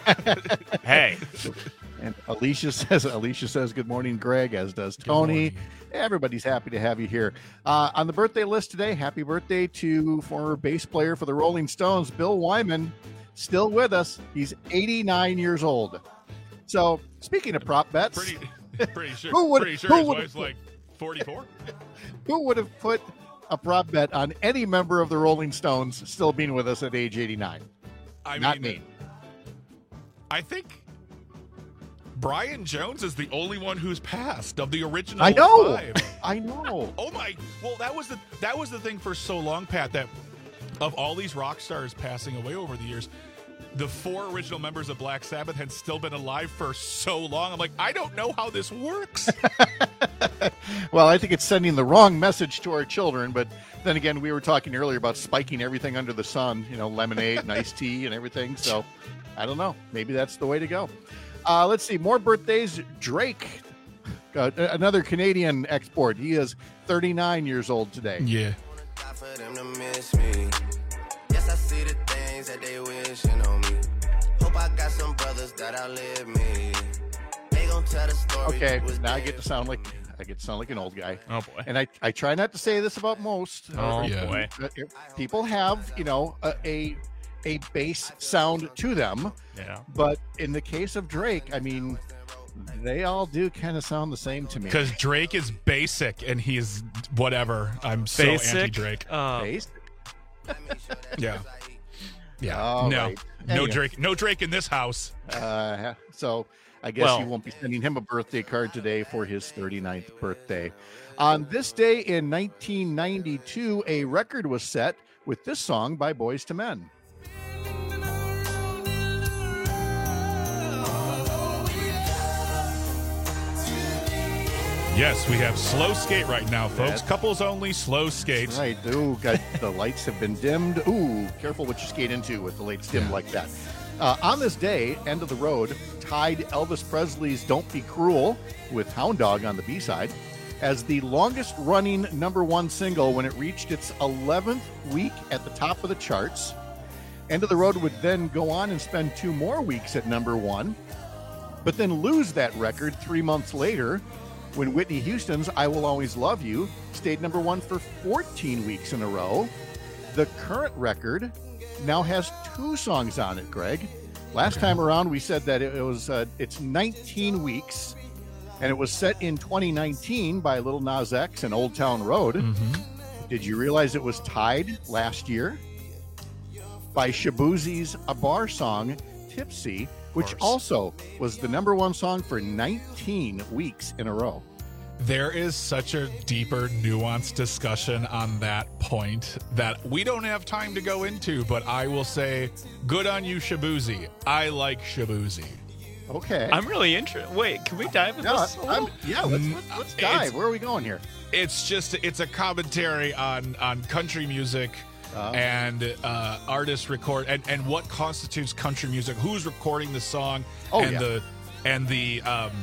Hey. And Alicia says good morning, Greg, as does Tony. Everybody's happy to have you here. On the birthday list today, happy birthday to former bass player for the Rolling Stones, Bill Wyman, still with us. He's 89 years old. So, speaking of prop bets, pretty sure his wife's like 44. Who would have put a prop bet on any member of the Rolling Stones still being with us at age 89? Not me. I think Brian Jones is the only one who's passed of the original I know. 5. I know. Oh my! Well, that was the thing for so long, Pat. That of all these rock stars passing away over the years, the 4 original members of Black Sabbath had still been alive for so long. I'm like, I don't know how this works. Well, I think it's sending the wrong message to our children. But then again, we were talking earlier about spiking everything under the sun, you know, lemonade and iced tea and everything. So I don't know. Maybe that's the way to go. Let's see. More birthdays. Drake, another Canadian export. He is 39 years old today. Yeah. For them to miss me. Yes, I see the things that they wishing on me. Hope I got some brothers that outlive me. They gon' tell the story. Okay, now I get to sound like an old guy. Oh boy. And I try not to say this about most. Oh boy. People have, you know, a bass sound to them. Yeah. But in the case of Drake, I mean, they all do kind of sound the same to me. Because Drake is basic and he's whatever. I'm so Basic? anti-Drake. Basic? Yeah. Yeah. All no. right. No Anyway. Drake. No Drake in this house. So I guess you won't be sending him a birthday card today for his 39th birthday. On this day in 1992, a record was set with this song by Boyz II Men. Yes, we have slow skate right now, folks. Couples only slow skates. Right. Ooh, the lights have been dimmed. Ooh, careful what you skate into with the lights dimmed like that. On this day, End of the Road tied Elvis Presley's Don't Be Cruel with Hound Dog on the B-side as the longest running #1 single when it reached its 11th week at the top of the charts. End of the Road would then go on and spend 2 more weeks at #1, but then lose that record 3 months later when Whitney Houston's I Will Always Love You stayed #1 for 14 weeks in a row. The current record now has 2 songs on it, Greg. Last time around, we said that it's 19 weeks, and it was set in 2019 by Lil Nas X and Old Town Road. Did you realize it was tied last year by Shabuzi's A Bar song, Tipsy, which also was the #1 song for 19 weeks in a row. There is such a deeper, nuanced discussion on that point that we don't have time to go into, but I will say, good on you, Shabuzi. I like Shabuzi. Okay. I'm really interested. Wait, can we dive into this? Let's dive. Where are we going here? It's a commentary on country music and artists record and what constitutes country music, who's recording the song, the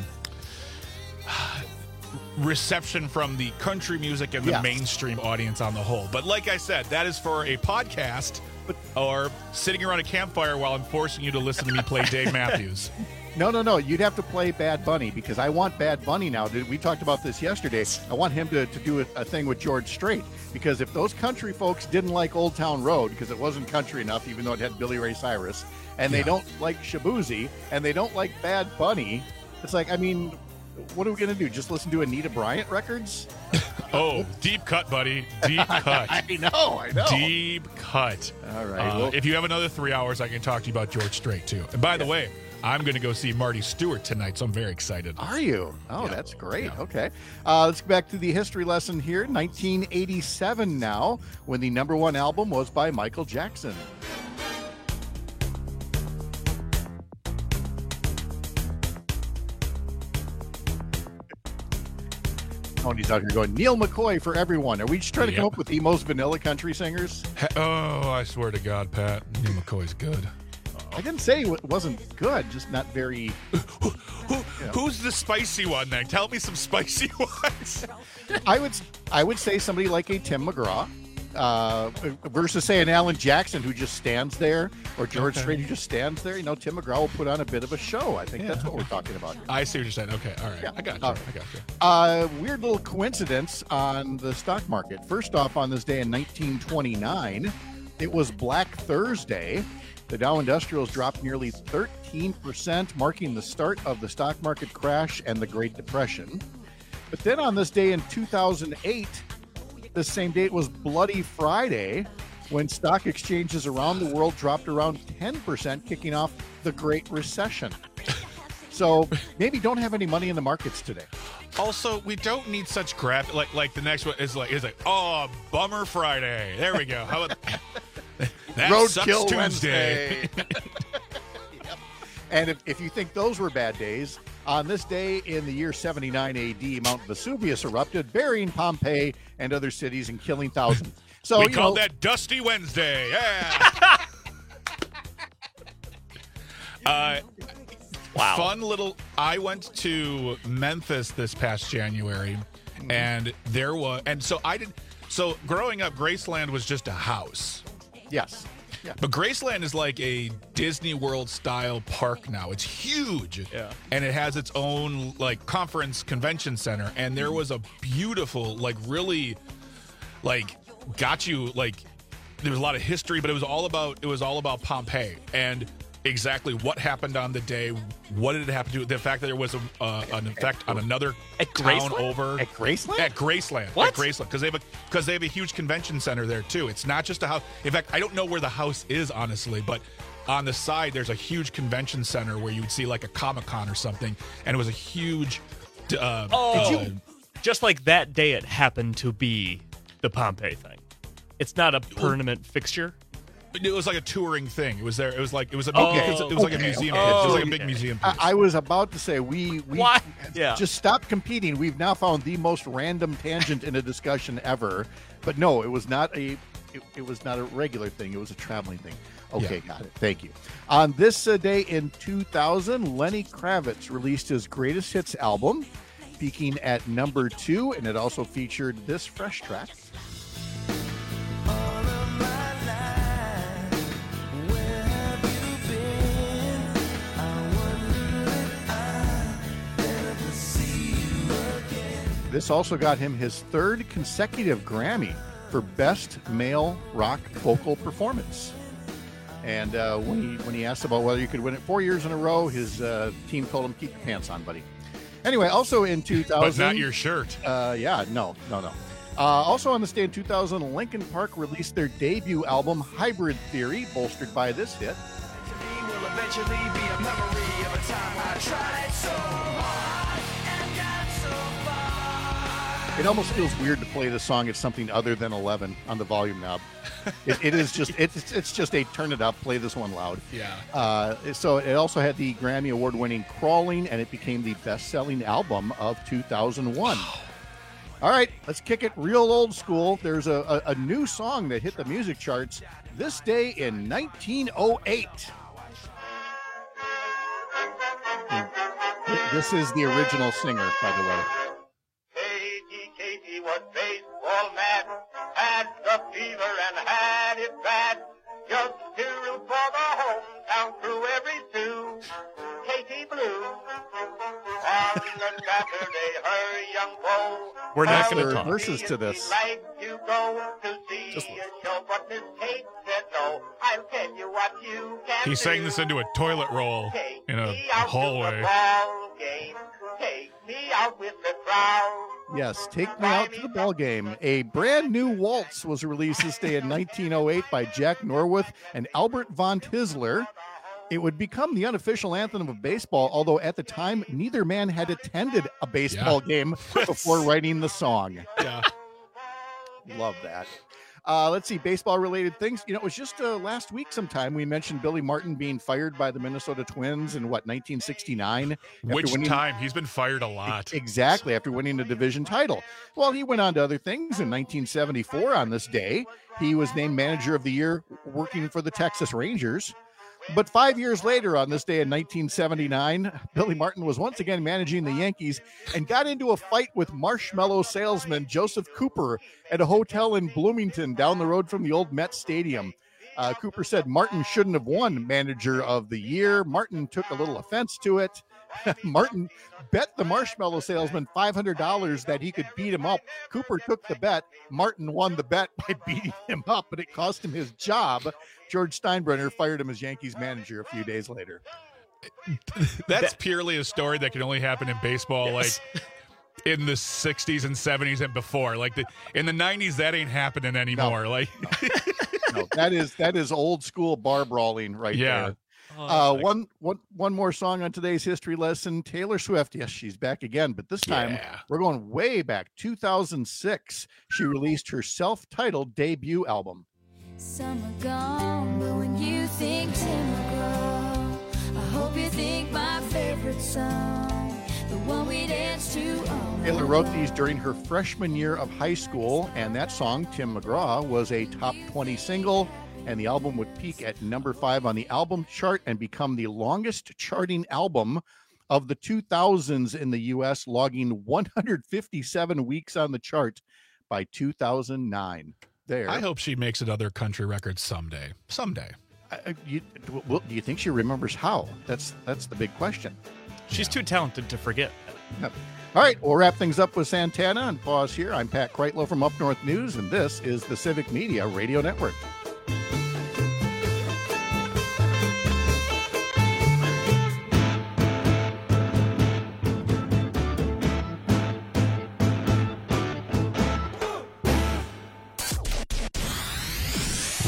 reception from the country music and the mainstream audience on the whole. But like I said, that is for a podcast or sitting around a campfire while I'm forcing you to listen to me play Dave Matthews. No. You'd have to play Bad Bunny because I want Bad Bunny now. We talked about this yesterday. I want him to do a thing with George Strait because if those country folks didn't like Old Town Road because it wasn't country enough, even though it had Billy Ray Cyrus, and they don't like Shabuzi and they don't like Bad Bunny, it's like, I mean, what are we going to do? Just listen to Anita Bryant records? Oh, deep cut, buddy. Deep cut. I know. Deep cut. All right. If you have another 3 hours, I can talk to you about George Strait, too. And by the way, I'm going to go see Marty Stewart tonight, so I'm very excited. Are you? Oh, that's great. Yeah. Okay. Let's go back to the history lesson here. 1987 now, when the #1 album was by Michael Jackson. Tony's out here going, Neil McCoy for everyone. Are we just trying to come up with the most vanilla country singers? Oh, I swear to God, Pat, Neil McCoy's good. I didn't say it wasn't good, just not very... Who's the spicy one then? Tell me some spicy ones. I would say somebody like a Tim McGraw versus, say, an Alan Jackson who just stands there, or George Strait who just stands there. You know, Tim McGraw will put on a bit of a show. I think that's what we're talking about here. I see what you're saying. Okay, all right. Yeah. I got you. Weird little coincidence on the stock market. First off, on this day in 1929, it was Black Thursday. The Dow Industrials dropped nearly 13%, marking the start of the stock market crash and the Great Depression. But then on this day in 2008, the same date was Bloody Friday, when stock exchanges around the world dropped around 10%, kicking off the Great Recession. So maybe don't have any money in the markets today. Also, we don't need such crap. Like the next one is like, oh, Bummer Friday. There we go. How about that? Roadkill Tuesday. Wednesday. Yep. And if you think those were bad days, on this day in the year 79 AD, Mount Vesuvius erupted, burying Pompeii and other cities and killing thousands. So we call that Dusty Wednesday. Yeah. Wow. Fun little. I went to Memphis this past January, and there was, and so I did. So growing up, Graceland was just a house. Yes. Yeah. But Graceland is like a Disney World style park now. It's huge. Yeah. And it has its own like conference convention center. And there was a beautiful, like really like got you like there was a lot of history, but it was all about Pompeii. And exactly what happened on the day. What did it happen to? The fact that there was an effect on another town over at Graceland. At Graceland, What? At Graceland, because they have a huge convention center there too. It's not just a house. In fact, I don't know where the house is honestly, but on the side there's a huge convention center where you would see like a Comic-Con or something, and it was a huge. Just like that day, it happened to be the Pompeii thing. It's not a permanent fixture. It was like a touring thing. It was there. It was like a like a museum. It was like a big museum piece. I was about to say we What? Yeah. just stop competing. We've now found the most random tangent in a discussion ever. But no, it was not a regular thing. It was a traveling thing. Okay, got it. Thank you. On this day in 2000, Lenny Kravitz released his greatest hits album, peaking at number 2, and it also featured this fresh track. This also got him his 3rd consecutive Grammy for Best Male Rock Vocal Performance. And when he asked about whether you could win it 4 years in a row, his team told him, keep your pants on, buddy. Anyway, also in 2000... But not your shirt. No. Also on this day in 2000, Linkin Park released their debut album, Hybrid Theory, bolstered by this hit. Will eventually be a memory of a time I tried so hard and got so far. It almost feels weird to play this song at something other than 11 on the volume knob. It is just it's just a turn it up, play this one loud. Yeah. So it also had the Grammy Award-winning Crawling, and it became the best-selling album of 2001. All right, let's kick it real old school. There's a new song that hit the music charts this day in 1908. This is the original singer, by the way. Katie was baseball mad, had the fever and had it bad. Just to root for the hometown crew every two. Katie Blue. On the Saturday, her young beau. We're not going to talk. Verses to this. Like to go to see a show, but Miss Kate said no. I'll tell you what you can He sang this into a toilet roll in a hallway. Take me out with the crowd. Yes, Take Me Out to the Ball Game. A brand new waltz was released this day in 1908 by Jack Norwood and Albert von Tisler. It would become the unofficial anthem of baseball, although at the time, neither man had attended a baseball game before writing the song. Yeah. Love that. Let's see, baseball-related things. You know, it was just last week sometime we mentioned Billy Martin being fired by the Minnesota Twins in, 1969? Which time? He's been fired a lot. Exactly, after winning the division title. Well, he went on to other things. In 1974, on this day, he was named Manager of the Year working for the Texas Rangers. But 5 years later, on this day in 1979, Billy Martin was once again managing the Yankees and got into a fight with marshmallow salesman Joseph Cooper at a hotel in Bloomington down the road from the old Met Stadium. Cooper said Martin shouldn't have won Manager of the Year. Martin took a little offense to it. Martin bet the marshmallow salesman $500 that he could beat him up. Cooper took the bet. Martin won the bet by beating him up, but it cost him his job. George Steinbrenner fired him as Yankees manager a few days later. That's purely a story that can only happen in baseball, like in the 60s and 70s and before. Like in the 90s, that ain't happening anymore. No, that is old school bar brawling right there. One more song on today's history lesson. Taylor Swift. Yes, she's back again, but this time we're going way back. 2006, she released her self-titled debut album. Summer gone, but when you think Tim McGraw, I hope you think my favorite song, the one we dance to. Taylor wrote these during her freshman year of high school, and that song, Tim McGraw, was a top 20 single, and the album would peak at number 5 on the album chart and become the longest charting album of the 2000s in the U.S., logging 157 weeks on the chart by 2009. There. I hope she makes another country record someday. Do you think she remembers how? That's the big question. She's too talented to forget. Yep. All right, we'll wrap things up with Santana and pause here. I'm Pat Kreitlow from Up North News, and this is the Civic Media Radio Network.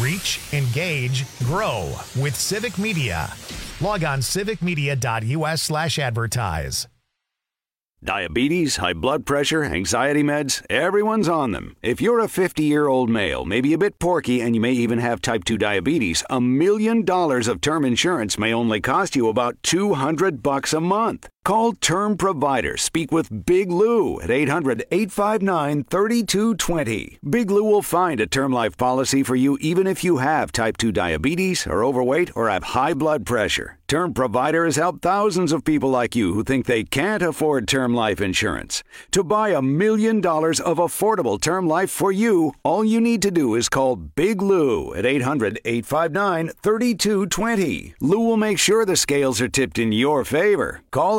Reach, engage, grow with Civic Media. Log on civicmedia.us/advertise. Diabetes, high blood pressure, anxiety meds, everyone's on them. If you're a 50-year-old male, maybe a bit porky, and you may even have type 2 diabetes, $1 million of term insurance may only cost you about $200 a month. Call Term Provider. Speak with Big Lou at 800-859-3220. Big Lou will find a term life policy for you even if you have type 2 diabetes, are overweight, or have high blood pressure. Term Provider has helped thousands of people like you who think they can't afford term life insurance. To buy $1 million of affordable term life for you, all you need to do is call Big Lou at 800-859-3220. Lou will make sure the scales are tipped in your favor. Call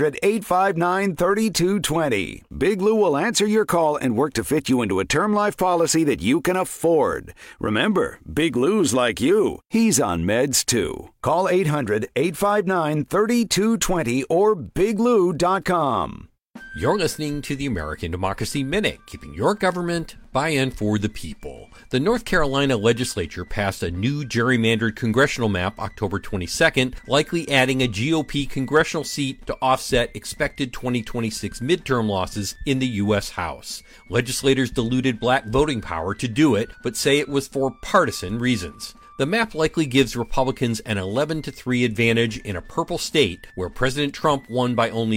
800-859-3220. Big Lou will answer your call and work to fit you into a term life policy that you can afford. Remember, Big Lou's like you. He's on meds too. Call 800-859-3220 or biglou.com. You're listening to the American Democracy Minute, keeping your government by and for the people. The North Carolina legislature passed a new gerrymandered congressional map October 22nd, likely adding a GOP congressional seat to offset expected 2026 midterm losses in the U.S. House. Legislators diluted black voting power to do it, but say it was for partisan reasons. The map likely gives Republicans an 11-3 advantage in a purple state where President Trump won by only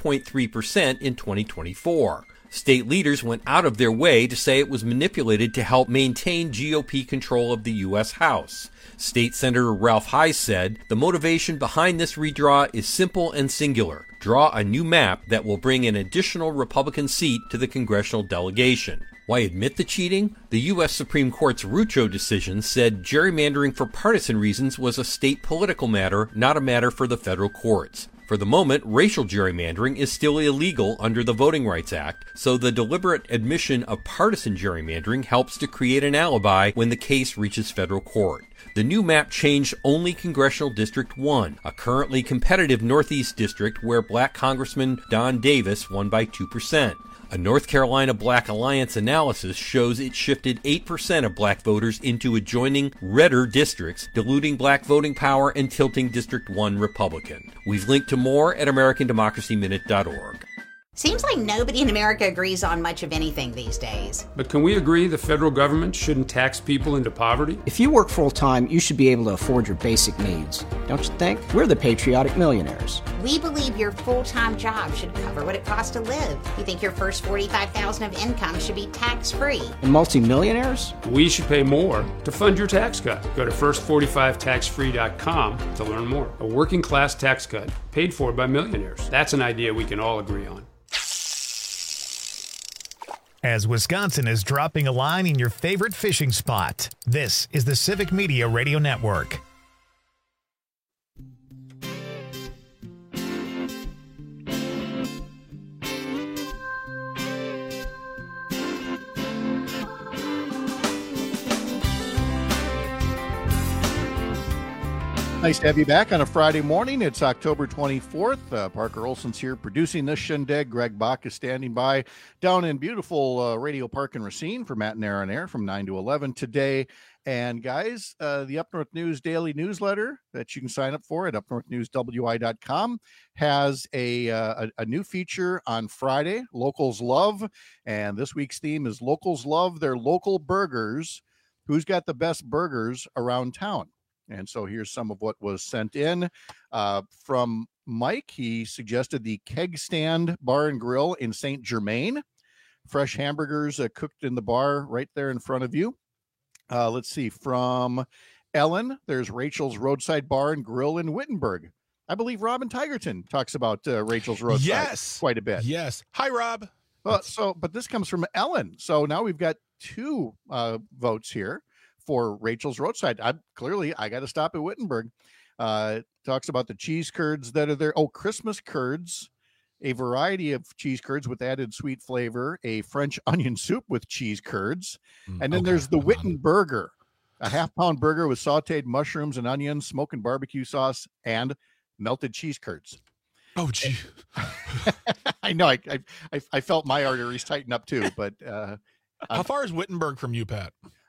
3.3% in 2024. State leaders went out of their way to say it was manipulated to help maintain GOP control of the U.S. House. State Senator Ralph Heiss said, "The motivation behind this redraw is simple and singular. Draw a new map that will bring an additional Republican seat to the congressional delegation." Why admit the cheating? The U.S. Supreme Court's Rucho decision said gerrymandering for partisan reasons was a state political matter, not a matter for the federal courts. For the moment, racial gerrymandering is still illegal under the Voting Rights Act, so the deliberate admission of partisan gerrymandering helps to create an alibi when the case reaches federal court. The new map changed only Congressional District 1, a currently competitive Northeast district where black Congressman Don Davis won by 2%. A North Carolina Black Alliance analysis shows it shifted 8% of black voters into adjoining redder districts, diluting black voting power and tilting District 1 Republican. We've linked to more at AmericanDemocracyMinute.org. Seems like nobody in America agrees on much of anything these days. But can we agree the federal government shouldn't tax people into poverty? If you work full-time, you should be able to afford your basic needs. Don't you think? We're the patriotic millionaires. We believe your full-time job should cover what it costs to live. We think your first $45,000 of income should be tax-free. And multimillionaires? We should pay more to fund your tax cut. Go to first45taxfree.com to learn more. A working-class tax cut paid for by millionaires. That's an idea we can all agree on. As Wisconsin is dropping a line in your favorite fishing spot, this is the Civic Media Radio Network. Nice to have you back on a Friday morning. It's October 24th. Parker Olson's here producing this shindig. Greg Bach is standing by down in beautiful Radio Park in Racine for Matt and Aaron Air from 9 to 11 today. And guys, the Up North News daily newsletter that you can sign up for at upnorthnewswi.com has a new feature on Friday, Locals Love. And this week's theme is Locals Love Their Local Burgers. Who's got the best burgers around town? And so here's some of what was sent in from Mike. He suggested the Keg Stand Bar and Grill in St. Germain. Fresh hamburgers cooked in the bar right there in front of you. Let's see. From Ellen, there's Rachel's Roadside Bar and Grill in Wittenberg. I believe Robin Tigerton talks about Rachel's Roadside quite a bit. Yes. Hi, Rob. But this comes from Ellen. So now we've got two votes here for Rachel's Roadside. I got to stop at Wittenberg. Talks about the cheese curds that are there. Oh, Christmas curds, a variety of cheese curds with added sweet flavor, a French onion soup with cheese curds. And then there's the Witten Burger, a half-pound burger with sauteed mushrooms and onions, smoking barbecue sauce, and melted cheese curds. Oh, gee. I know. I felt my arteries tighten up too, but how far is Wittenberg from you, Pat?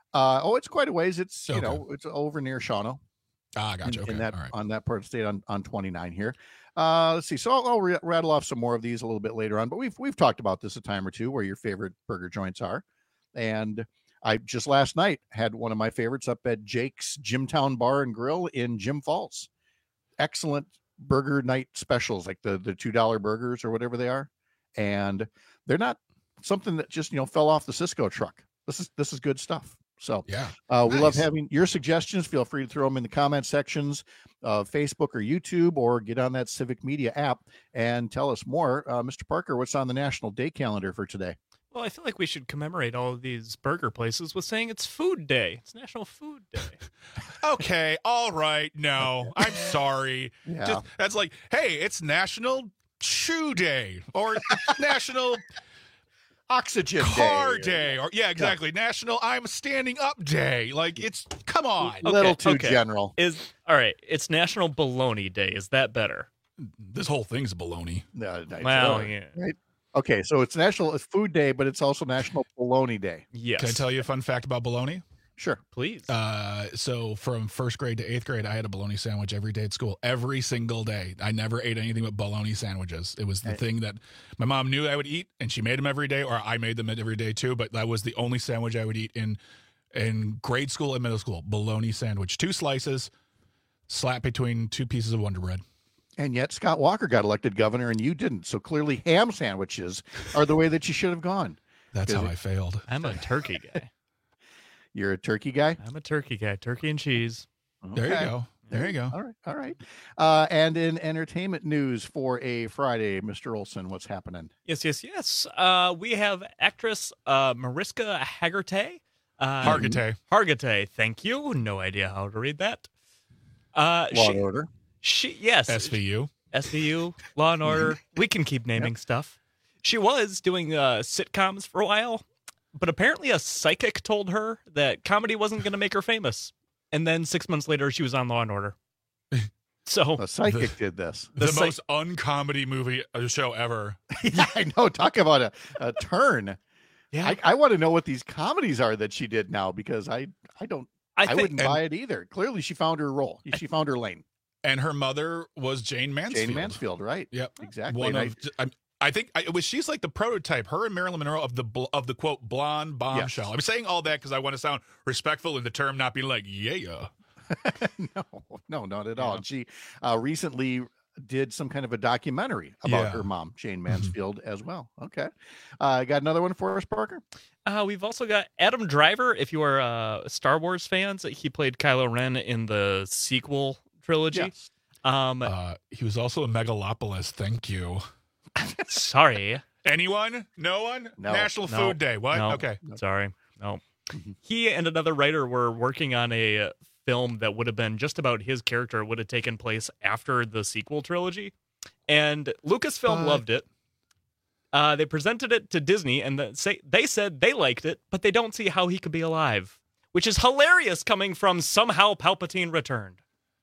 It's quite a ways. It's it's over near Shawano. Gotcha. Okay. In that All right. on that part of the state on 29 here. Let's see. So I'll rattle off some more of these a little bit later on. But we've talked about this a time or two, where your favorite burger joints are, and I just last night had one of my favorites up at Jake's Jimtown Bar and Grill in Jim Falls. Excellent burger night specials, like the $2 burgers or whatever they are, and they're not something that just fell off the Cisco truck. This is good stuff. So yeah, we love having your suggestions. Feel free to throw them in the comment sections of Facebook or YouTube, or get on that Civic Media app and tell us more. Mr. Parker, what's on the National Day calendar for today? Well, I feel like we should commemorate all of these burger places with saying it's Food Day. It's National Food Day. Okay, all right. No, I'm sorry. Yeah. That's like, hey, it's National Shoe Day or National Oxygen Car Day. Or yeah, exactly. Yeah. National I'm Standing Up Day. Like, it's, come on. A little too general. All right, it's National Baloney Day. Is that better? This whole thing's baloney. Well, yeah. Right. Okay, so it's Food Day, but it's also National Bologna Day. Yes. Can I tell you a fun fact about bologna? Sure. Please. So from 1st grade to 8th grade, I had a bologna sandwich every day at school, every single day. I never ate anything but bologna sandwiches. It was the thing that my mom knew I would eat, and she made them every day, or I made them every day too, but that was the only sandwich I would eat in grade school and middle school. Bologna sandwich. 2 slices, slap between 2 pieces of Wonder Bread. And yet Scott Walker got elected governor and you didn't. So clearly ham sandwiches are the way that you should have gone. That's how I failed. I'm a turkey guy. You're a turkey guy? I'm a turkey guy. Turkey and cheese. Okay. There you go. There you go. All right. And in entertainment news for a Friday, Mr. Olson, what's happening? Yes. We have actress Mariska Hargitay. Hargitay. Thank you. No idea how to read that. Law and Order. Yes. SVU, Law and Order. We can keep naming stuff. She was doing sitcoms for a while, but apparently a psychic told her that comedy wasn't going to make her famous. And then 6 months later, she was on Law and Order. So a psychic did this. The most uncomedy movie show ever. Yeah, I know. Talk about a turn. Yeah, I want to know what these comedies are that she did now, because I wouldn't buy it either. Clearly, she found her role. She found her lane. And her mother was Jane Mansfield. Jane Mansfield, right? Yep, exactly. I think she's like the prototype. Her and Marilyn Monroe of the quote blonde bombshell. Yes. I'm saying all that because I want to sound respectful in the term, not being like yeah. No, not at all. And she recently did some kind of a documentary about her mom, Jane Mansfield, as well. Okay, got another one for us, Parker. We've also got Adam Driver. If you are Star Wars fans, he played Kylo Ren in the sequel trilogy. Yes. He was also a Megalopolis. Thank you. Sorry. Anyone? No one? No. National Food Day. What? No. Okay. Sorry. No. He and another writer were working on a film that would have been just about his character. It would have taken place after the sequel trilogy. And Lucasfilm loved it. They presented it to Disney, and they said they liked it, but they don't see how he could be alive, which is hilarious coming from somehow Palpatine returned.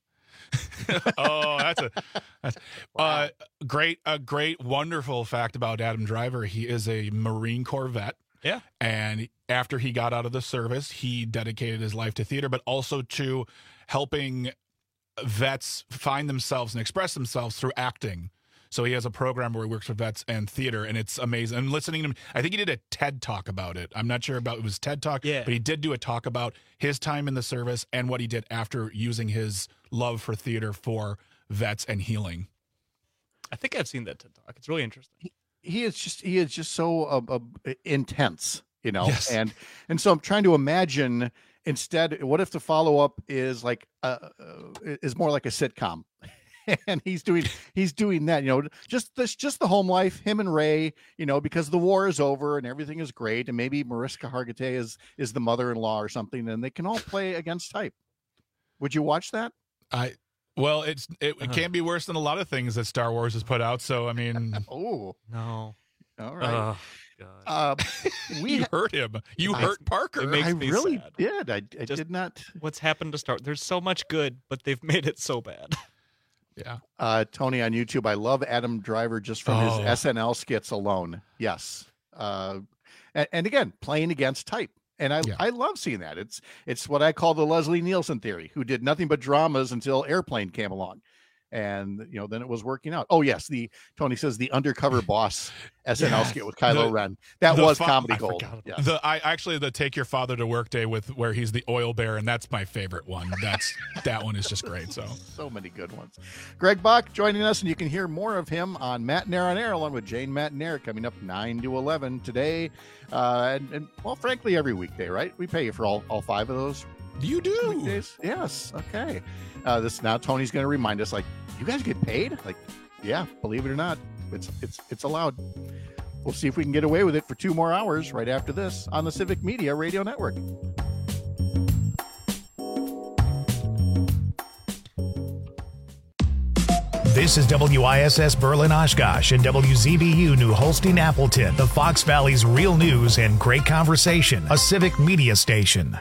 Oh, that's a great, wonderful fact about Adam Driver. He is a Marine Corps vet. Yeah. And after he got out of the service, he dedicated his life to theater, but also to helping vets find themselves and express themselves through acting. So he has a program where he works with vets and theater, and it's amazing. I'm listening to him. I think he did a TED Talk about it. I'm not sure about it was TED Talk, but he did do a talk about his time in the service and what he did after using his love for theater for vets and healing. I think I've seen that TED Talk. It's really interesting. He is just so intense, Yes. And so I'm trying to imagine instead, what if the follow up is like is more like a sitcom. And he's doing that, just the home life, him and Ray, because the war is over and everything is great. And maybe Mariska Hargitay is the mother-in-law or something, and they can all play against type. Would you watch that? Well, it can't be worse than a lot of things that Star Wars has put out. So, I mean, oh no. All right. God. You hurt him. You hurt Parker. It makes me really sad. did. I did not. What's happened to Star? There's so much good, but they've made it so bad. Yeah. Tony on YouTube. I love Adam Driver just from his SNL skits alone. Yes. And again, playing against type. And I love seeing that. It's what I call the Leslie Nielsen theory, who did nothing but dramas until Airplane came along. And, then it was working out. Oh, yes. Tony says the undercover boss SNL skit with Kylo Ren. That was comedy gold. Yes. The Take Your Father to Work Day where he's the oil bear, and that's my favorite one. That one is just great. So many good ones. Greg Buck joining us, and you can hear more of him on Matt and Air on Air, along with Jane, Matt and Air, coming up 9 to 11 today. And frankly, every weekday, right? We pay you for all 5 of those. You do? Weekdays? Yes. Okay. Now Tony's going to remind us, like, you guys get paid? Like, yeah, believe it or not, it's allowed. We'll see if we can get away with it for 2 more hours right after this on the Civic Media Radio Network. This is WISS Berlin Oshkosh and WZBU New Holstein Appleton, the Fox Valley's real news and great conversation, a Civic Media station.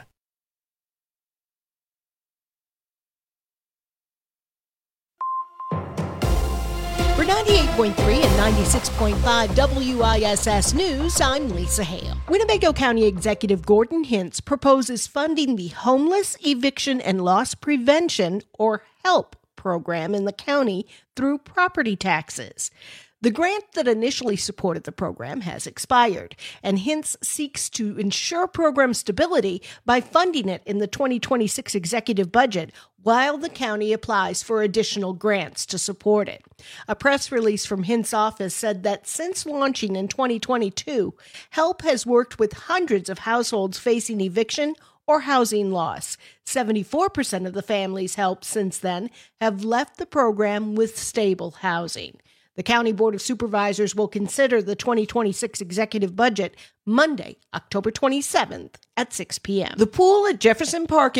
For 98.3 and 96.5 WISS News, I'm Lisa Hale. Winnebago County Executive Gordon Hintz proposes funding the Homeless Eviction and Loss Prevention, or HELP, program in the county through property taxes. The grant that initially supported the program has expired, and Hintz seeks to ensure program stability by funding it in the 2026 executive budget while the county applies for additional grants to support it. A press release from Hintz's office said that since launching in 2022, HELP has worked with hundreds of households facing eviction or housing loss. 74% of the families helped since then have left the program with stable housing. The County Board of Supervisors will consider the 2026 executive budget Monday, October 27th at 6 p.m. The pool at Jefferson Park